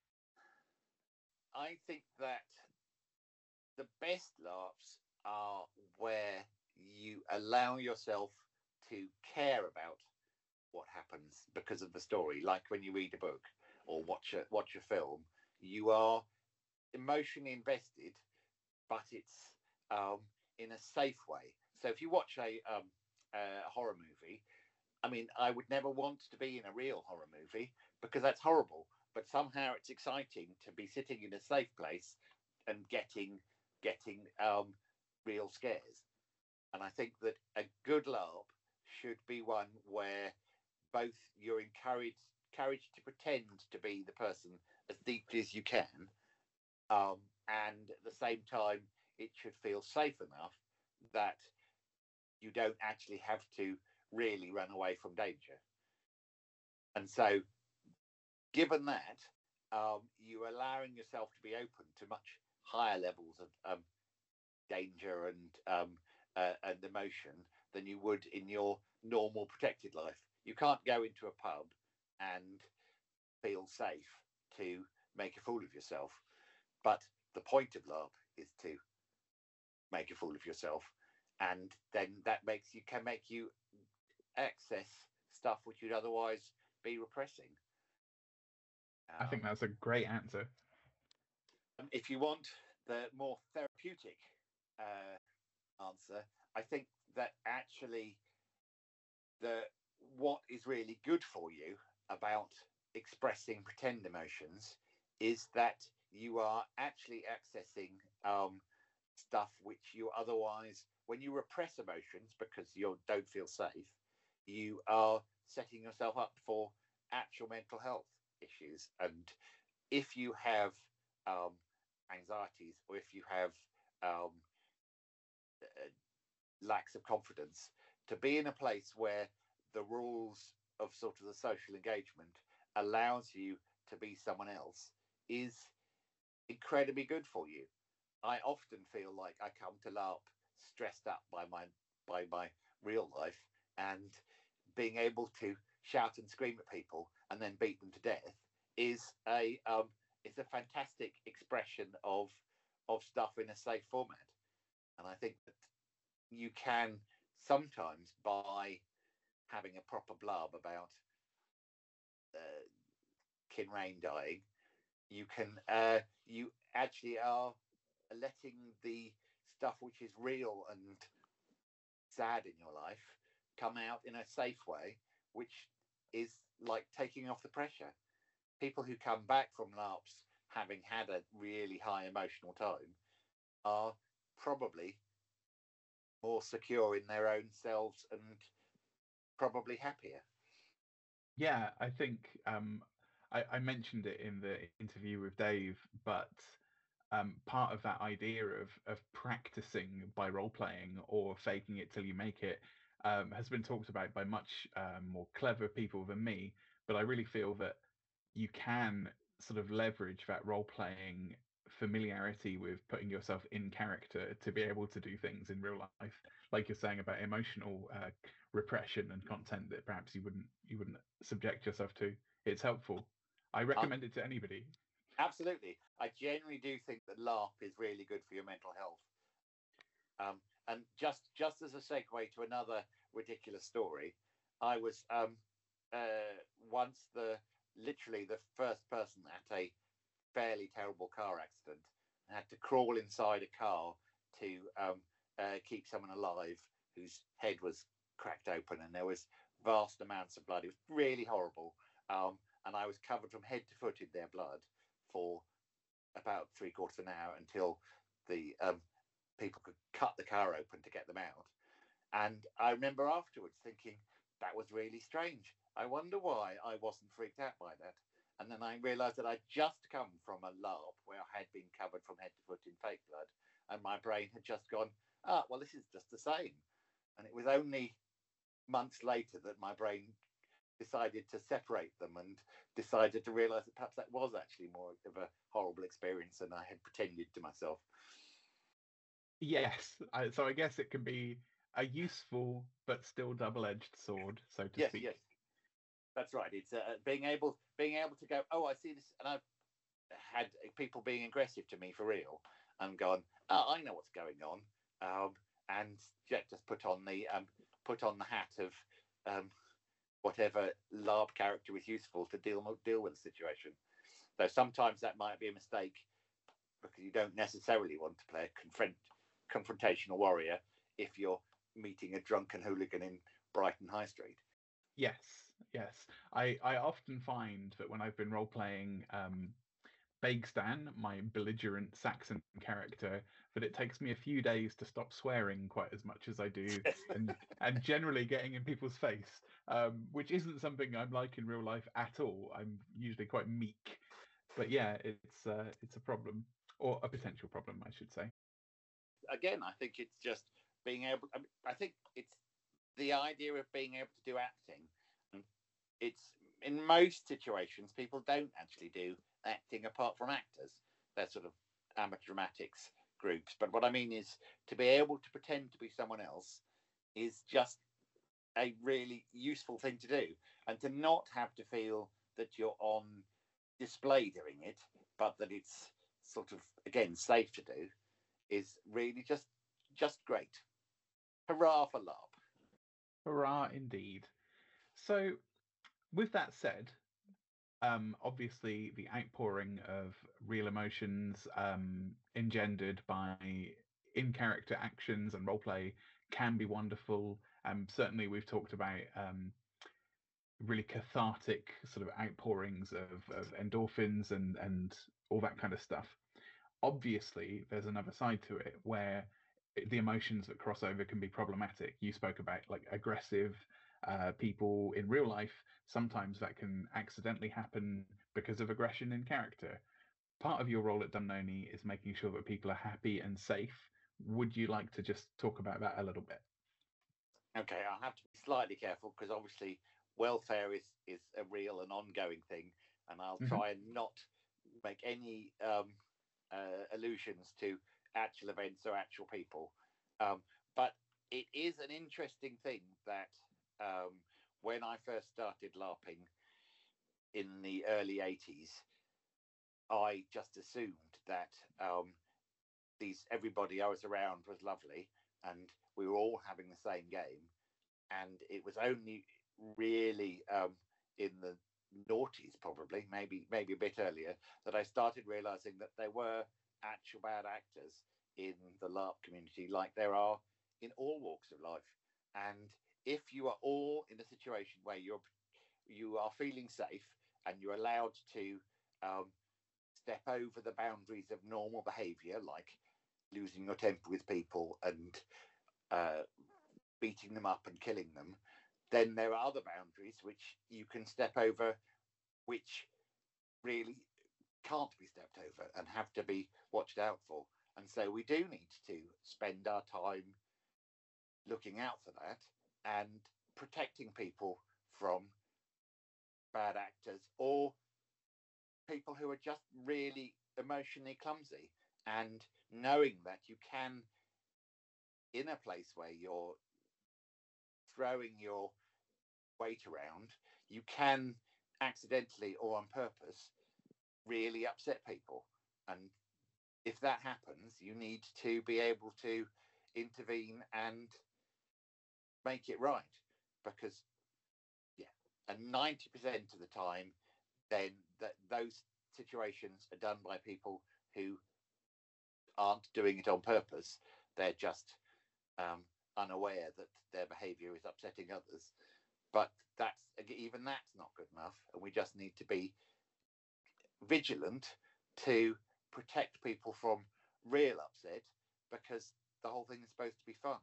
I think that the best LARPs are where you allow yourself to care about what happens because of the story. Like when you read a book or watch a watch a film, you are emotionally invested, but it's um, in a safe way. So if you watch a, um, a horror movie, I mean, I would never want to be in a real horror movie because that's horrible. But somehow it's exciting to be sitting in a safe place and getting getting um, real scares. And I think that a good LARP should be one where both you're encouraged encouraged to pretend to be the person as deeply as you can, um, and at the same time, it should feel safe enough that you don't actually have to really run away from danger. And so, given that, um, you're allowing yourself to be open to much higher levels of um, danger and um, uh, and emotion than you would in your normal protected life. You can't go into a pub and feel safe to make a fool of yourself. But the point of LARP is to make a fool of yourself, and then that makes you can make you access stuff which you'd otherwise be repressing. I think Um, that's a great answer. if you want the more therapeutic uh, answer, I think that actually the what is really good for you about expressing pretend emotions is that you are actually accessing um, stuff which you otherwise, when you repress emotions because you don't feel safe, you are setting yourself up for actual mental health issues. And if you have um, anxieties, or if you have um, uh, lacks of confidence, to be in a place where the rules of sort of the social engagement allows you to be someone else is incredibly good for you. I often feel like I come to LARP stressed up by my by my real life, and being able to shout and scream at people and then beat them to death is a um, is a fantastic expression of of stuff in a safe format. And I think that you can sometimes, by having a proper blurb about uh, Kinrain dying, you can uh, you actually are letting the stuff which is real and sad in your life come out in a safe way, which is like taking off the pressure. People who come back from LARPs having had a really high emotional time, are probably more secure in their own selves and probably happier. Yeah, I think um, I, I mentioned it in the interview with Dave, but um, part of that idea of of practicing by role playing or faking it till you make it um, has been talked about by much um, more clever people than me. But I really feel that you can sort of leverage that role playing familiarity with putting yourself in character to be able to do things in real life, like you're saying about emotional uh, repression and content that perhaps you wouldn't you wouldn't subject yourself to. It's helpful. I Um, recommend it to anybody. absolutely. I genuinely do think that LARP is really good for your mental health. Um, and just just as a segue to another ridiculous story, I was um, uh, once the literally the first person at a fairly terrible car accident and had to crawl inside a car to um, uh, keep someone alive whose head was cracked open and there was vast amounts of blood. It was really horrible. Um, and I was covered from head to foot in their blood for about three quarters of an hour until the um, people could cut the car open to get them out. And I remember afterwards thinking, that was really strange. I wonder why I wasn't freaked out by that. And then I realised that I'd just come from a LARP where I had been covered from head to foot in fake blood, and my brain had just gone, ah, well, this is just the same. And it was only months later that my brain decided to separate them and decided to realise that perhaps that was actually more of a horrible experience than I had pretended to myself. Yes, I, so I guess it can be a useful but still double-edged sword, so to Yes, speak. yes, that's right. It's uh, being able being able to go, oh, I see this, and I've had people being aggressive to me for real, and gone, oh, I know what's going on, um, and yeah, just put on the um, put on the hat of um, whatever LARP character is useful to deal deal with the situation. Though sometimes that might be a mistake because you don't necessarily want to play a confront confrontational warrior if you're meeting a drunken hooligan in Brighton High Street. Yes, yes. I, I often find that when I've been role playing um, Begstan, my belligerent Saxon character, that it takes me a few days to stop swearing quite as much as I do, and and generally getting in people's face, um, which isn't something I'm like in real life at all. I'm usually quite meek, but yeah, it's uh, it's a problem or a potential problem, I should say. Again, I think it's just being able. I, mean, I think it's the idea of being able to do acting. It's in most situations people don't actually do acting apart from actors. They're sort of amateur dramatics groups. But what I mean is to be able to pretend to be someone else is just a really useful thing to do, and to not have to feel that you're on display doing it, but that it's sort of again safe to do, is really just just great. Hurrah for LARP. Hurrah, indeed. So, with that said, um, obviously the outpouring of real emotions um, engendered by in-character actions and roleplay can be wonderful. Um, certainly, we've talked about um, really cathartic sort of outpourings of, of endorphins and and all that kind of stuff. Obviously, there's another side to it where the emotions that cross over can be problematic. You spoke about like aggressive uh, people in real life. Sometimes that can accidentally happen because of aggression in character. Part of your role at Dumnoni is making sure that people are happy and safe. Would you like to just talk about that a little bit? Okay, I'll have to be slightly careful because obviously welfare is is a real and ongoing thing, and I'll Mm-hmm. try and not make any um, uh, allusions to actual events or actual people. Um, but it is an interesting thing that um, when I first started LARPing in the early eighties, I just assumed that um, these everybody I was around was lovely, and we were all having the same game. And it was only really um, in the noughties, probably maybe maybe a bit earlier, that I started realizing that there were actual bad actors in the LARP community, like there are in all walks of life. And if you are all in a situation where you're you are feeling safe and you're allowed to um, step over the boundaries of normal behaviour, like losing your temper with people and uh, beating them up and killing them, then there are other boundaries which you can step over, which really can't be stepped over and have to be watched out for. And so we do need to spend our time looking out for that and protecting people from bad actors or people who are just really emotionally clumsy, and knowing that you can, in a place where you're throwing your weight around, you can accidentally or on purpose really upset people. And if that happens, you need to be able to intervene and make it right, because yeah, and ninety percent of the time then that those situations are done by people who aren't doing it on purpose. They're just um, unaware that their behavior is upsetting others. But that's even that's not good enough, and we just need to be vigilant to protect people from real upset, because the whole thing is supposed to be fun.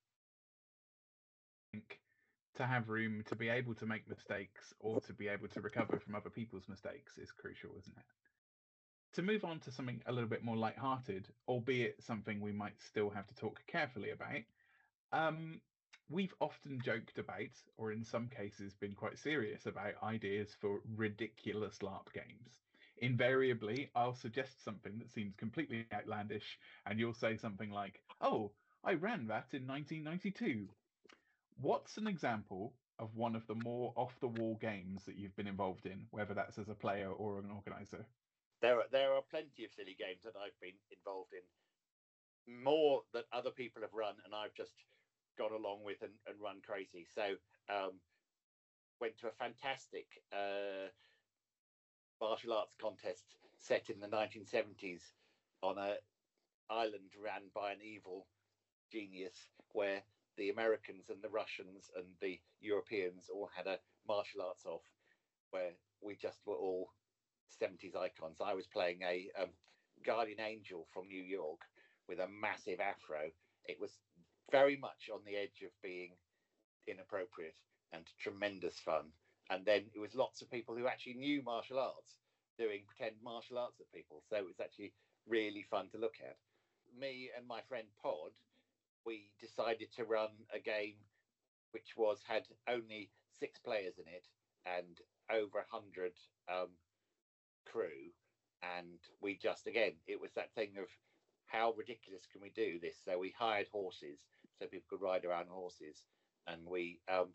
I think to have room to be able to make mistakes or to be able to recover from other people's mistakes is crucial, isn't it? To move on to something a little bit more light-hearted, albeit something we might still have to talk carefully about, um, we've often joked about, or in some cases been quite serious about, ideas for ridiculous LARP games. Invariably, I'll suggest something that seems completely outlandish, and you'll say something like, "Oh, I ran that in nineteen ninety-two." What's an example of one of the more off-the-wall games that you've been involved in, whether that's as a player or an organizer? There are there are plenty of silly games that I've been involved in, more that other people have run, and I've just gone along with and, and run crazy. So um, went to a fantastic uh, martial arts contest set in the nineteen seventies on a island ran by an evil genius, where the Americans and the Russians and the Europeans all had a martial arts off, where we just were all seventies icons. I was playing a um, guardian angel from New York with a massive afro. It was very much on the edge of being inappropriate and tremendous fun. And then it was lots of people who actually knew martial arts doing pretend martial arts at people. So it was actually really fun to look at. Me and my friend Pod, we decided to run a game which was had only six players in it and over a hundred um, crew. And we just, again, it was that thing of how ridiculous can we do this? So we hired horses so people could ride around horses, and we um,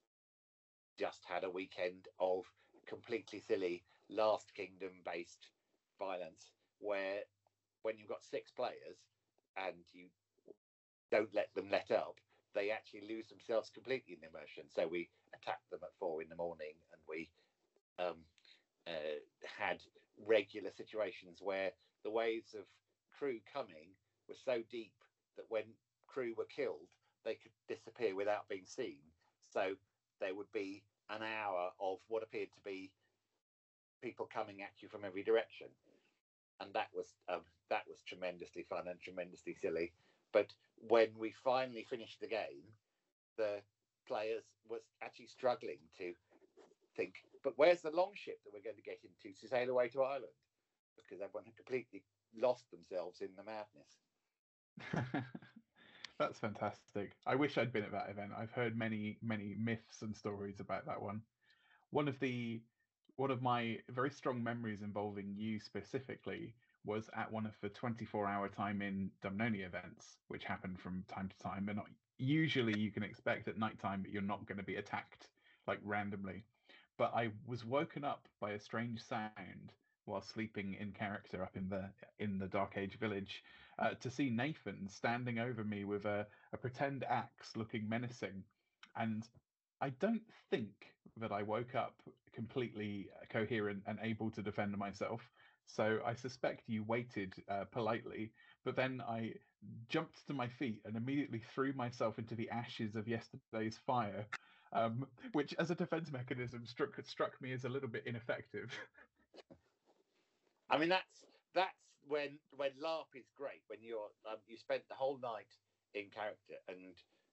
just had a weekend of completely silly Last Kingdom based violence, where when you've got six players and you don't let them let up, they actually lose themselves completely in immersion. So we attacked them at four in the morning, and we um, uh, had regular situations where the waves of crew coming were so deep that when crew were killed, they could disappear without being seen. So there would be an hour of what appeared to be people coming at you from every direction, and that was um, that was tremendously fun and tremendously silly. But when we finally finished the game, the players was actually struggling to think, but where's the long ship that we're going to get into to sail away to Ireland? Because everyone had completely lost themselves in the madness. That's fantastic. I wish I'd been at that event. I've heard many, many myths and stories about that one. One of the one of my very strong memories involving you specifically was at one of the twenty-four hour time in Dumnony events, which happened from time to time. And usually you can expect at nighttime that you're not going to be attacked like randomly. But I was woken up by a strange sound while sleeping in character up in the in the Dark Age village, uh, to see Nathan standing over me with a, a pretend axe looking menacing. And I don't think that I woke up completely coherent and able to defend myself. So I suspect you waited uh, politely, but then I jumped to my feet and immediately threw myself into the ashes of yesterday's fire, um, which as a defense mechanism struck struck me as a little bit ineffective. I mean, that's that's when when LARP is great. When you're um, you spent the whole night in character and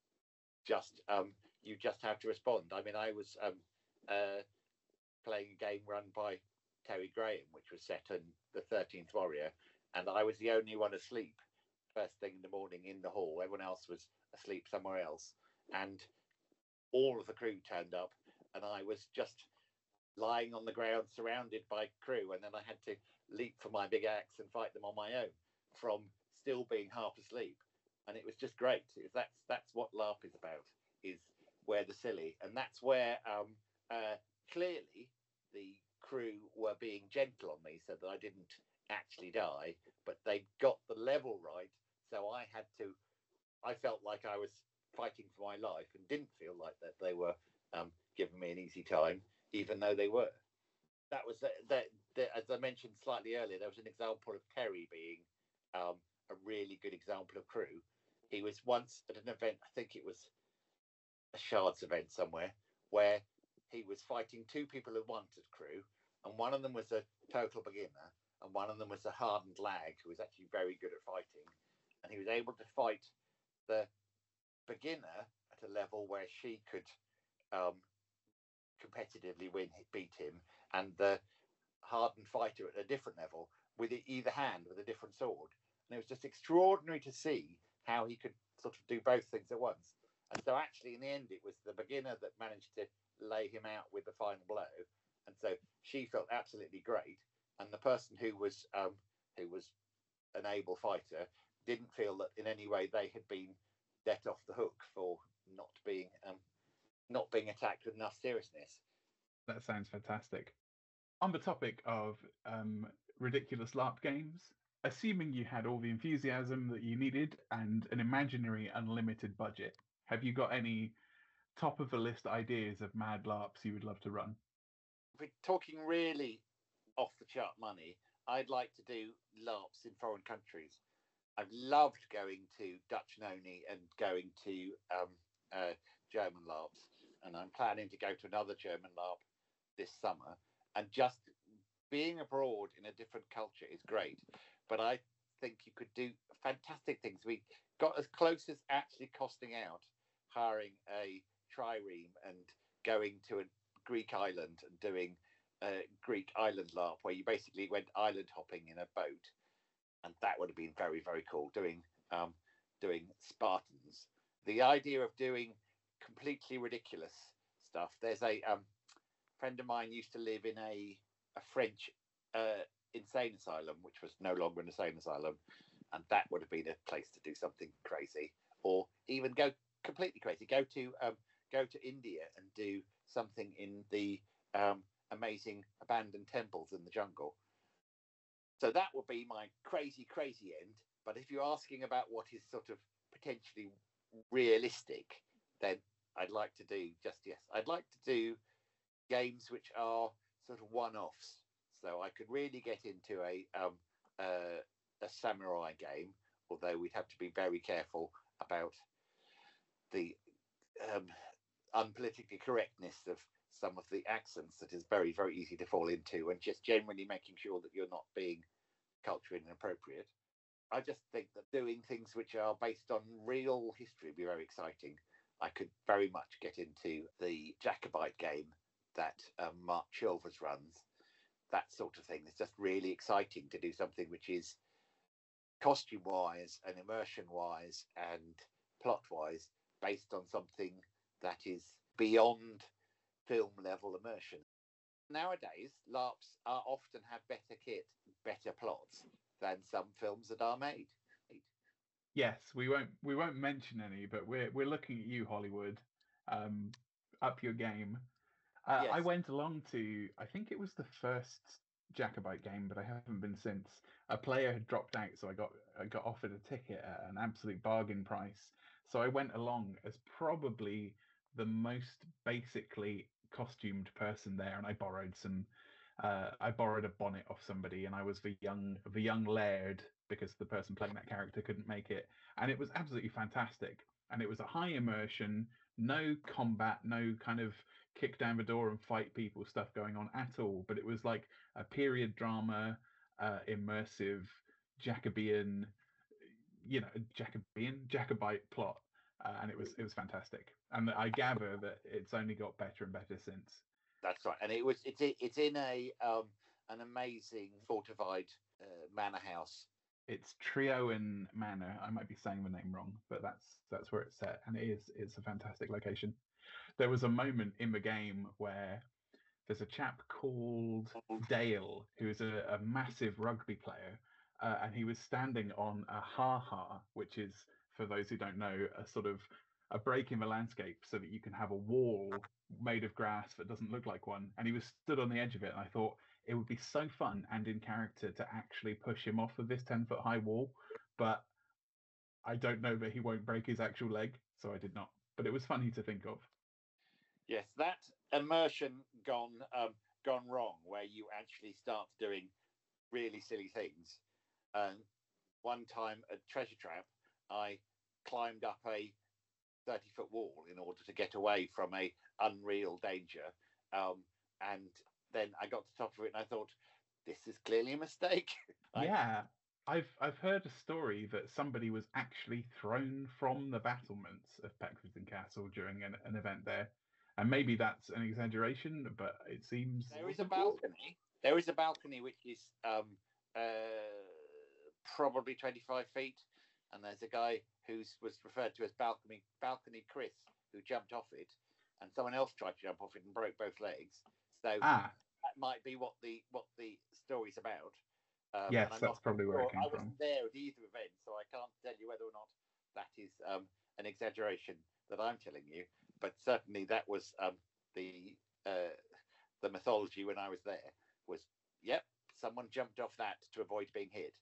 just um, you just have to respond. I mean, I was um, uh, playing a game run by Terry Graham, which was set in the thirteenth Warrior, and I was the only one asleep first thing in the morning in the hall. Everyone else was asleep somewhere else, and all of the crew turned up, and I was just lying on the ground surrounded by crew, and then I had to leap for my big axe and fight them on my own from still being half asleep. And it was just great. It was, that's that's what LARP is about, is where the silly, and that's where um, uh, clearly the crew were being gentle on me so that I didn't actually die, but they got the level right. So I had to, I felt like I was fighting for my life and didn't feel like that they were um, giving me an easy time, even though they were. That was, the, the, the, as I mentioned slightly earlier, there was an example of Terry being um, a really good example of crew. He was once at an event, I think it was a Shards event somewhere, where he was fighting two people who wanted crew, and one of them was a total beginner, and one of them was a hardened lag who was actually very good at fighting. And he was able to fight the beginner at a level where she could um, competitively win, beat him, and the hardened fighter at a different level with either hand with a different sword. And it was just extraordinary to see how he could sort of do both things at once. And so actually in the end it was the beginner that managed to lay him out with the final blow, and so she felt absolutely great, and the person who was um, who was an able fighter didn't feel that in any way they had been let off the hook for not being um, not being attacked with enough seriousness. That sounds fantastic. On the topic of um, ridiculous LARP games, assuming you had all the enthusiasm that you needed and an imaginary unlimited budget, have you got any top of the list ideas of mad LARPs you would love to run? If we're talking really off the chart money, I'd like to do LARPs in foreign countries. I've loved going to Dutch Noni and going to um, uh, German LARPs, and I'm planning to go to another German LARP this summer. And just being abroad in a different culture is great, but I think you could do fantastic things. We got as close as actually costing out hiring a trireme and going to a Greek island and doing a Greek island LARP where you basically went island hopping in a boat, and that would have been very, very cool. Doing um, doing Spartans. The idea of doing completely ridiculous stuff. There's a um, friend of mine used to live in a a French uh, insane asylum, which was no longer an insane asylum, and that would have been a place to do something crazy, or even go completely crazy. Go to um, go to India and do something in the um, amazing abandoned temples in the jungle. So that would be my crazy, crazy end. But if you're asking about what is sort of potentially realistic, then I'd like to do just yes. I'd like to do games which are sort of one-offs. So I could really get into a um, uh, a samurai game, although we'd have to be very careful about the um, unpolitically correctness of some of the accents that is very, very easy to fall into, and just generally making sure that you're not being culturally inappropriate. I just think that doing things which are based on real history would be very exciting. I could very much get into the Jacobite game that um, Mark Chilvers runs. That sort of thing. It's just really exciting to do something which is costume-wise and immersion-wise and plot-wise based on something that is beyond film-level immersion. Nowadays, LARPs are often have better kit, better plots than some films that are made. Yes, we won't we won't mention any, but we're we're looking at you, Hollywood. Um, up your game. Uh, Yes. I went along to, I think it was the first Jacobite game, but I haven't been since. A player had dropped out, so I got I got offered a ticket at an absolute bargain price. So I went along as probably the most basically costumed person there, and I borrowed some. Uh, I borrowed a bonnet off somebody, and I was the young the young laird because the person playing that character couldn't make it, and it was absolutely fantastic. And it was a high immersion, no combat, no kind of kick down the door and fight people stuff going on at all. But it was like a period drama, uh, immersive Jacobean, you know, Jacobean Jacobite plot, uh, and it was it was fantastic. And I gather that it's only got better and better since. That's right, and it was it's it's in a um, an amazing fortified uh, manor house. It's Triowen Manor. I might be saying the name wrong, but that's that's where it's set, and it is it's a fantastic location. There was a moment in the game where there's a chap called Dale who is a, a massive rugby player, uh, and he was standing on a ha-ha, which is, for those who don't know, a sort of a break in the landscape so that you can have a wall made of grass that doesn't look like one. And he was stood on the edge of it, and I thought it would be so fun and in character to actually push him off of this ten foot high wall, but I don't know that he won't break his actual leg, so I did not. But it was funny to think of. Yes, that immersion gone um, gone wrong, where you actually start doing really silly things. And one time at Treasure Trap, I climbed up a thirty foot wall in order to get away from a unreal danger. Um, and then I got to the top of it and I thought, this is clearly a mistake. Yeah, I've I've heard a story that somebody was actually thrown from the battlements of Peckforton Castle during an, an event there. And maybe that's an exaggeration, but it seems there is a balcony. There is a balcony which is um, uh, probably twenty-five feet, and there's a guy who was referred to as balcony balcony Chris who jumped off it, and someone else tried to jump off it and broke both legs. So ah, that might be what the what the story's about. Um, yes, and I'm that's not probably where sure. it came I from. wasn't there at either event, so I can't tell you whether or not that is um, an exaggeration that I'm telling you. But certainly that was um, the uh, the mythology when I was there. Was yep, someone jumped off that to avoid being hit.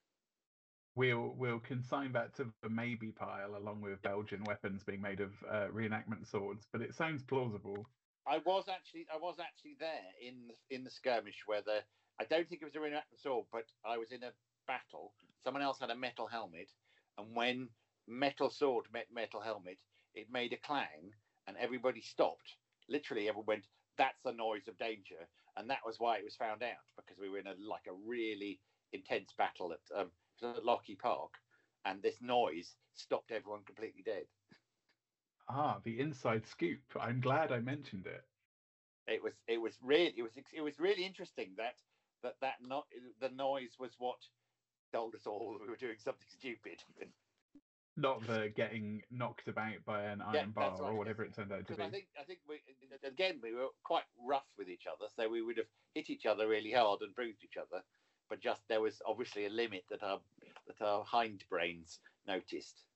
We'll we'll consign that to the maybe pile along with Belgian weapons being made of uh, reenactment swords, but it sounds plausible. I was actually I was actually there in the, in the skirmish where the I don't think it was a reenactment sword, but I was in a battle. Someone else had a metal helmet, and when metal sword met metal helmet, it made a clang, and everybody stopped. Literally, everyone went, "That's the noise of danger," and that was why it was found out, because we were in a like a really intense battle at um, at Lockheed Park, and this noise stopped everyone completely dead. Ah, the inside scoop. I'm glad I mentioned it. It was it was really it was it was really interesting that that that not the noise was what told us all we were doing something stupid. Not the getting knocked about by an iron Yeah, bar that's right. or whatever it turned out to be. I think I think we again we were quite rough with each other, so we would have hit each other really hard and bruised each other, but just there was obviously a limit that our that our hindbrains noticed.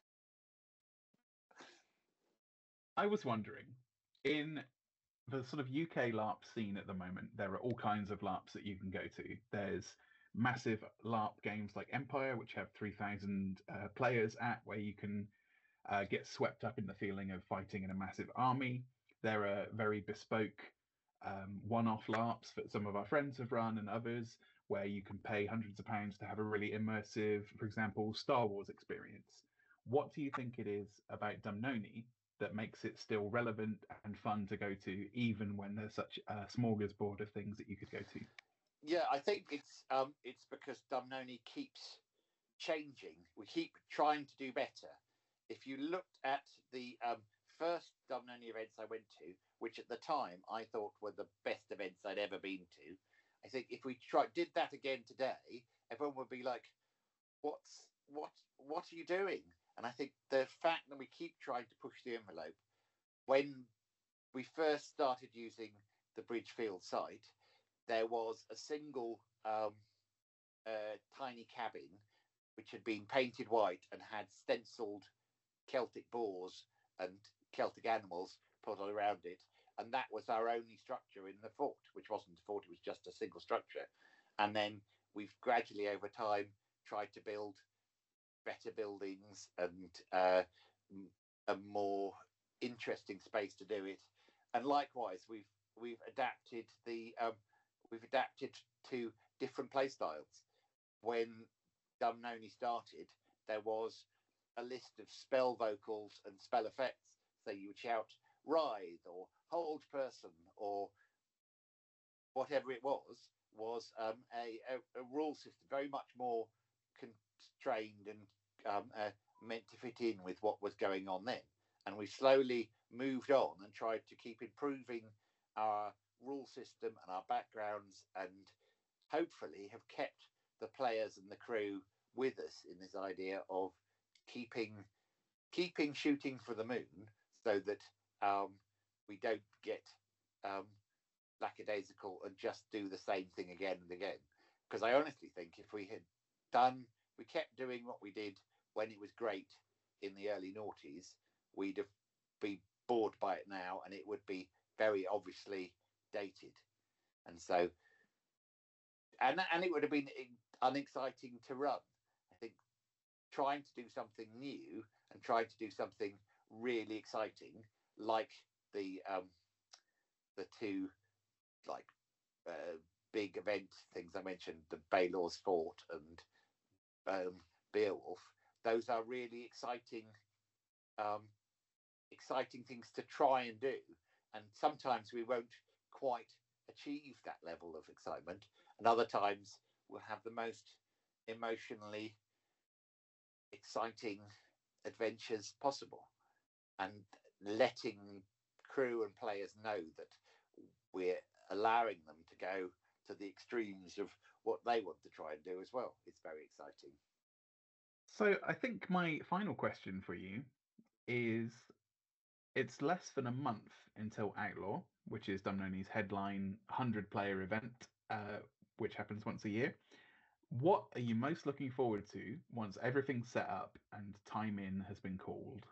I was wondering, in the sort of U K LARP scene at the moment, there are all kinds of LARPs that you can go to. There's massive LARP games like Empire, which have three thousand uh, players at, where you can uh, get swept up in the feeling of fighting in a massive army. There are very bespoke um, one-off LARPs that some of our friends have run and others, where you can pay hundreds of pounds to have a really immersive, for example, Star Wars experience. What do you think it is about Dumnoni that makes it still relevant and fun to go to, even when there's such a smorgasbord of things that you could go to? Yeah, I think it's um, it's because Dumnoni keeps changing. We keep trying to do better. If you looked at the um, first Dumnoni events I went to, which at the time I thought were the best events I'd ever been to, I think if we try did that again today, everyone would be like, "What's what? What are you doing?" And I think the fact that we keep trying to push the envelope. When we first started using the Bridgefield site, there was a single um, uh, tiny cabin which had been painted white and had stenciled Celtic boars and Celtic animals put all around it. And that was our only structure in the fort, which wasn't a fort, it was just a single structure. And then we've gradually over time tried to build better buildings and uh, a more interesting space to do it. And likewise, we've we've adapted the um, we've adapted to different play styles. When Dumnoni started, there was a list of spell vocals and spell effects. So you would shout "writhe" or "hold person" or whatever it was was um, a, a, a rule system very much more constrained and um, uh, meant to fit in with what was going on then. And we slowly moved on and tried to keep improving our rule system and our backgrounds, and hopefully have kept the players and the crew with us in this idea of keeping keeping shooting for the moon, so that um, we don't get um, lackadaisical and just do the same thing again and again. Because I honestly think if we had done, we kept doing what we did when it was great in the early noughties, we'd have be bored by it now, and it would be very obviously dated. And so, and and it would have been unexciting to run. I think trying to do something new and trying to do something really exciting, like the um, the two like uh, big event things I mentioned, the Baelor's Fort and um, Beowulf. Those are really exciting, um, exciting things to try and do. And sometimes we won't quite achieve that level of excitement, and other times we'll have the most emotionally exciting adventures possible, and letting crew and players know that we're allowing them to go to the extremes of what they want to try and do as well. It's very exciting. So I think my final question for you is, it's less than a month until Outlaw, which is Dumnoni's headline one hundred player event, uh, which happens once a year. What are you most looking forward to once everything's set up and time in has been called?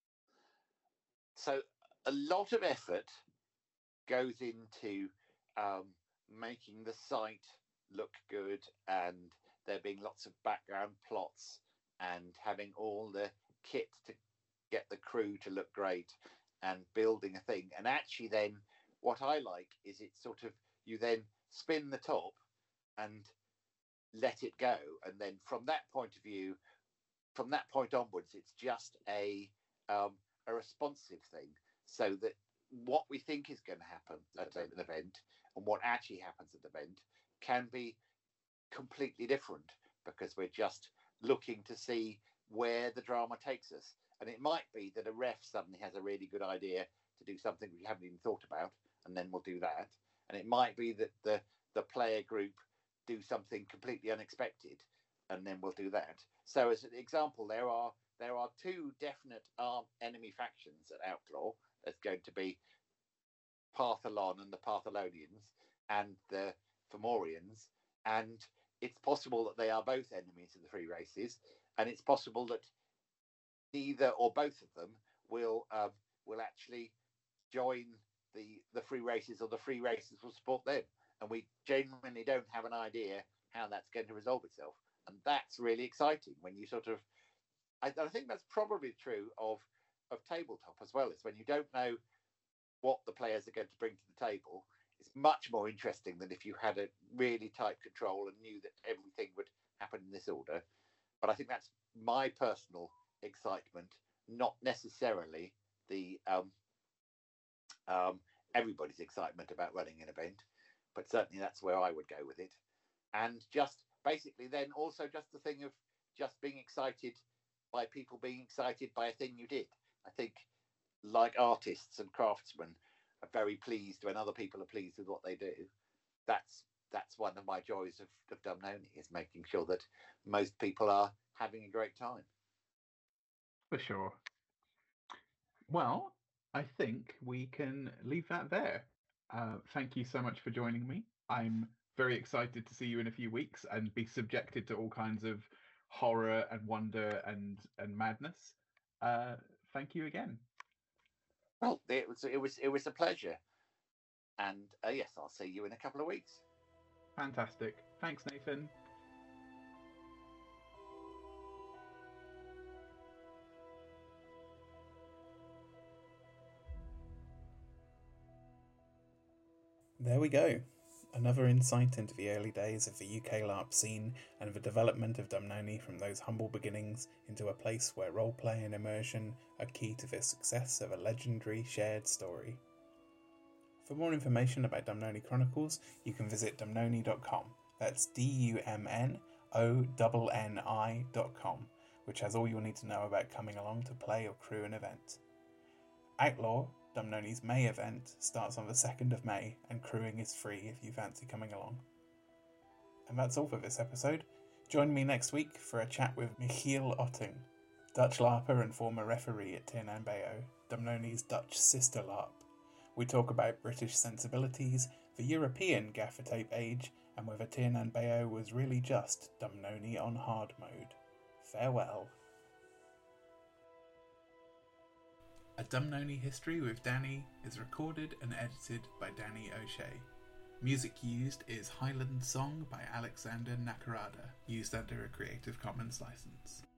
So a lot of effort goes into um, making the site look good, and there being lots of background plots, and having all the kit to get the crew to look great, and building a thing. And actually then what I like is it's sort of, you then spin the top and let it go, and then from that point of view, from that point onwards, it's just a um, a responsive thing, so that what we think is going to happen at an event and what actually happens at the event can be completely different, because we're just looking to see where the drama takes us. And it might be that a ref suddenly has a really good idea to do something we haven't even thought about, and then we'll do that. And it might be that the the player group do something completely unexpected, and then we'll do that. So as an example, there are there are two definite armed enemy factions at Outlaw. There's going to be Partholon and the Partholonians and the Fomorians, and it's possible that they are both enemies of the free races, and it's possible that neither or both of them will um, will actually join the the free races, or the free races will support them, and we genuinely don't have an idea how that's going to resolve itself. And that's really exciting when you sort of, I, I think that's probably true of of tabletop as well, is when you don't know what the players are going to bring to the table. It's much more interesting than if you had a really tight control and knew that everything would happen in this order. But I think that's my personal excitement, not necessarily the um, um, everybody's excitement about running an event, but certainly that's where I would go with it. And just basically then also just the thing of just being excited by people being excited by a thing you did. I think, like artists and craftsmen are very pleased when other people are pleased with what they do. That's that's one of my joys of, of Dumnoni, is making sure that most people are having a great time. For sure. Well, I think we can leave that there. Uh, thank you so much for joining me. I'm very excited to see you in a few weeks and be subjected to all kinds of horror and wonder and and madness. Uh, thank you again. Well, it was it was it was a pleasure, and uh, yes, I'll see you in a couple of weeks. Fantastic. Thanks, Nathan. There we go. Another insight into the early days of the U K LARP scene and the development of Dumnoni from those humble beginnings into a place where roleplay and immersion are key to the success of a legendary shared story. For more information about Dumnoni Chronicles, you can visit dumnoni dot com. That's D U M N O N N I dot com, which has all you'll need to know about coming along to play or crew an event. Outlaw, Dumnoni's May event, starts on the second of May, and crewing is free if you fancy coming along. And that's all for this episode. Join me next week for a chat with Michiel Otting, Dutch LARPer and former referee at Tir na Beo, Dumnoni's Dutch sister LARP. We talk about British sensibilities, the European gaffer tape age, and whether Tir na Beo was really just Dumnoni on hard mode. Farewell. A Dumnoni History with Danny is recorded and edited by Danny O'Shea. Music used is Highland Song by Alexander Nakarada, used under a Creative Commons license.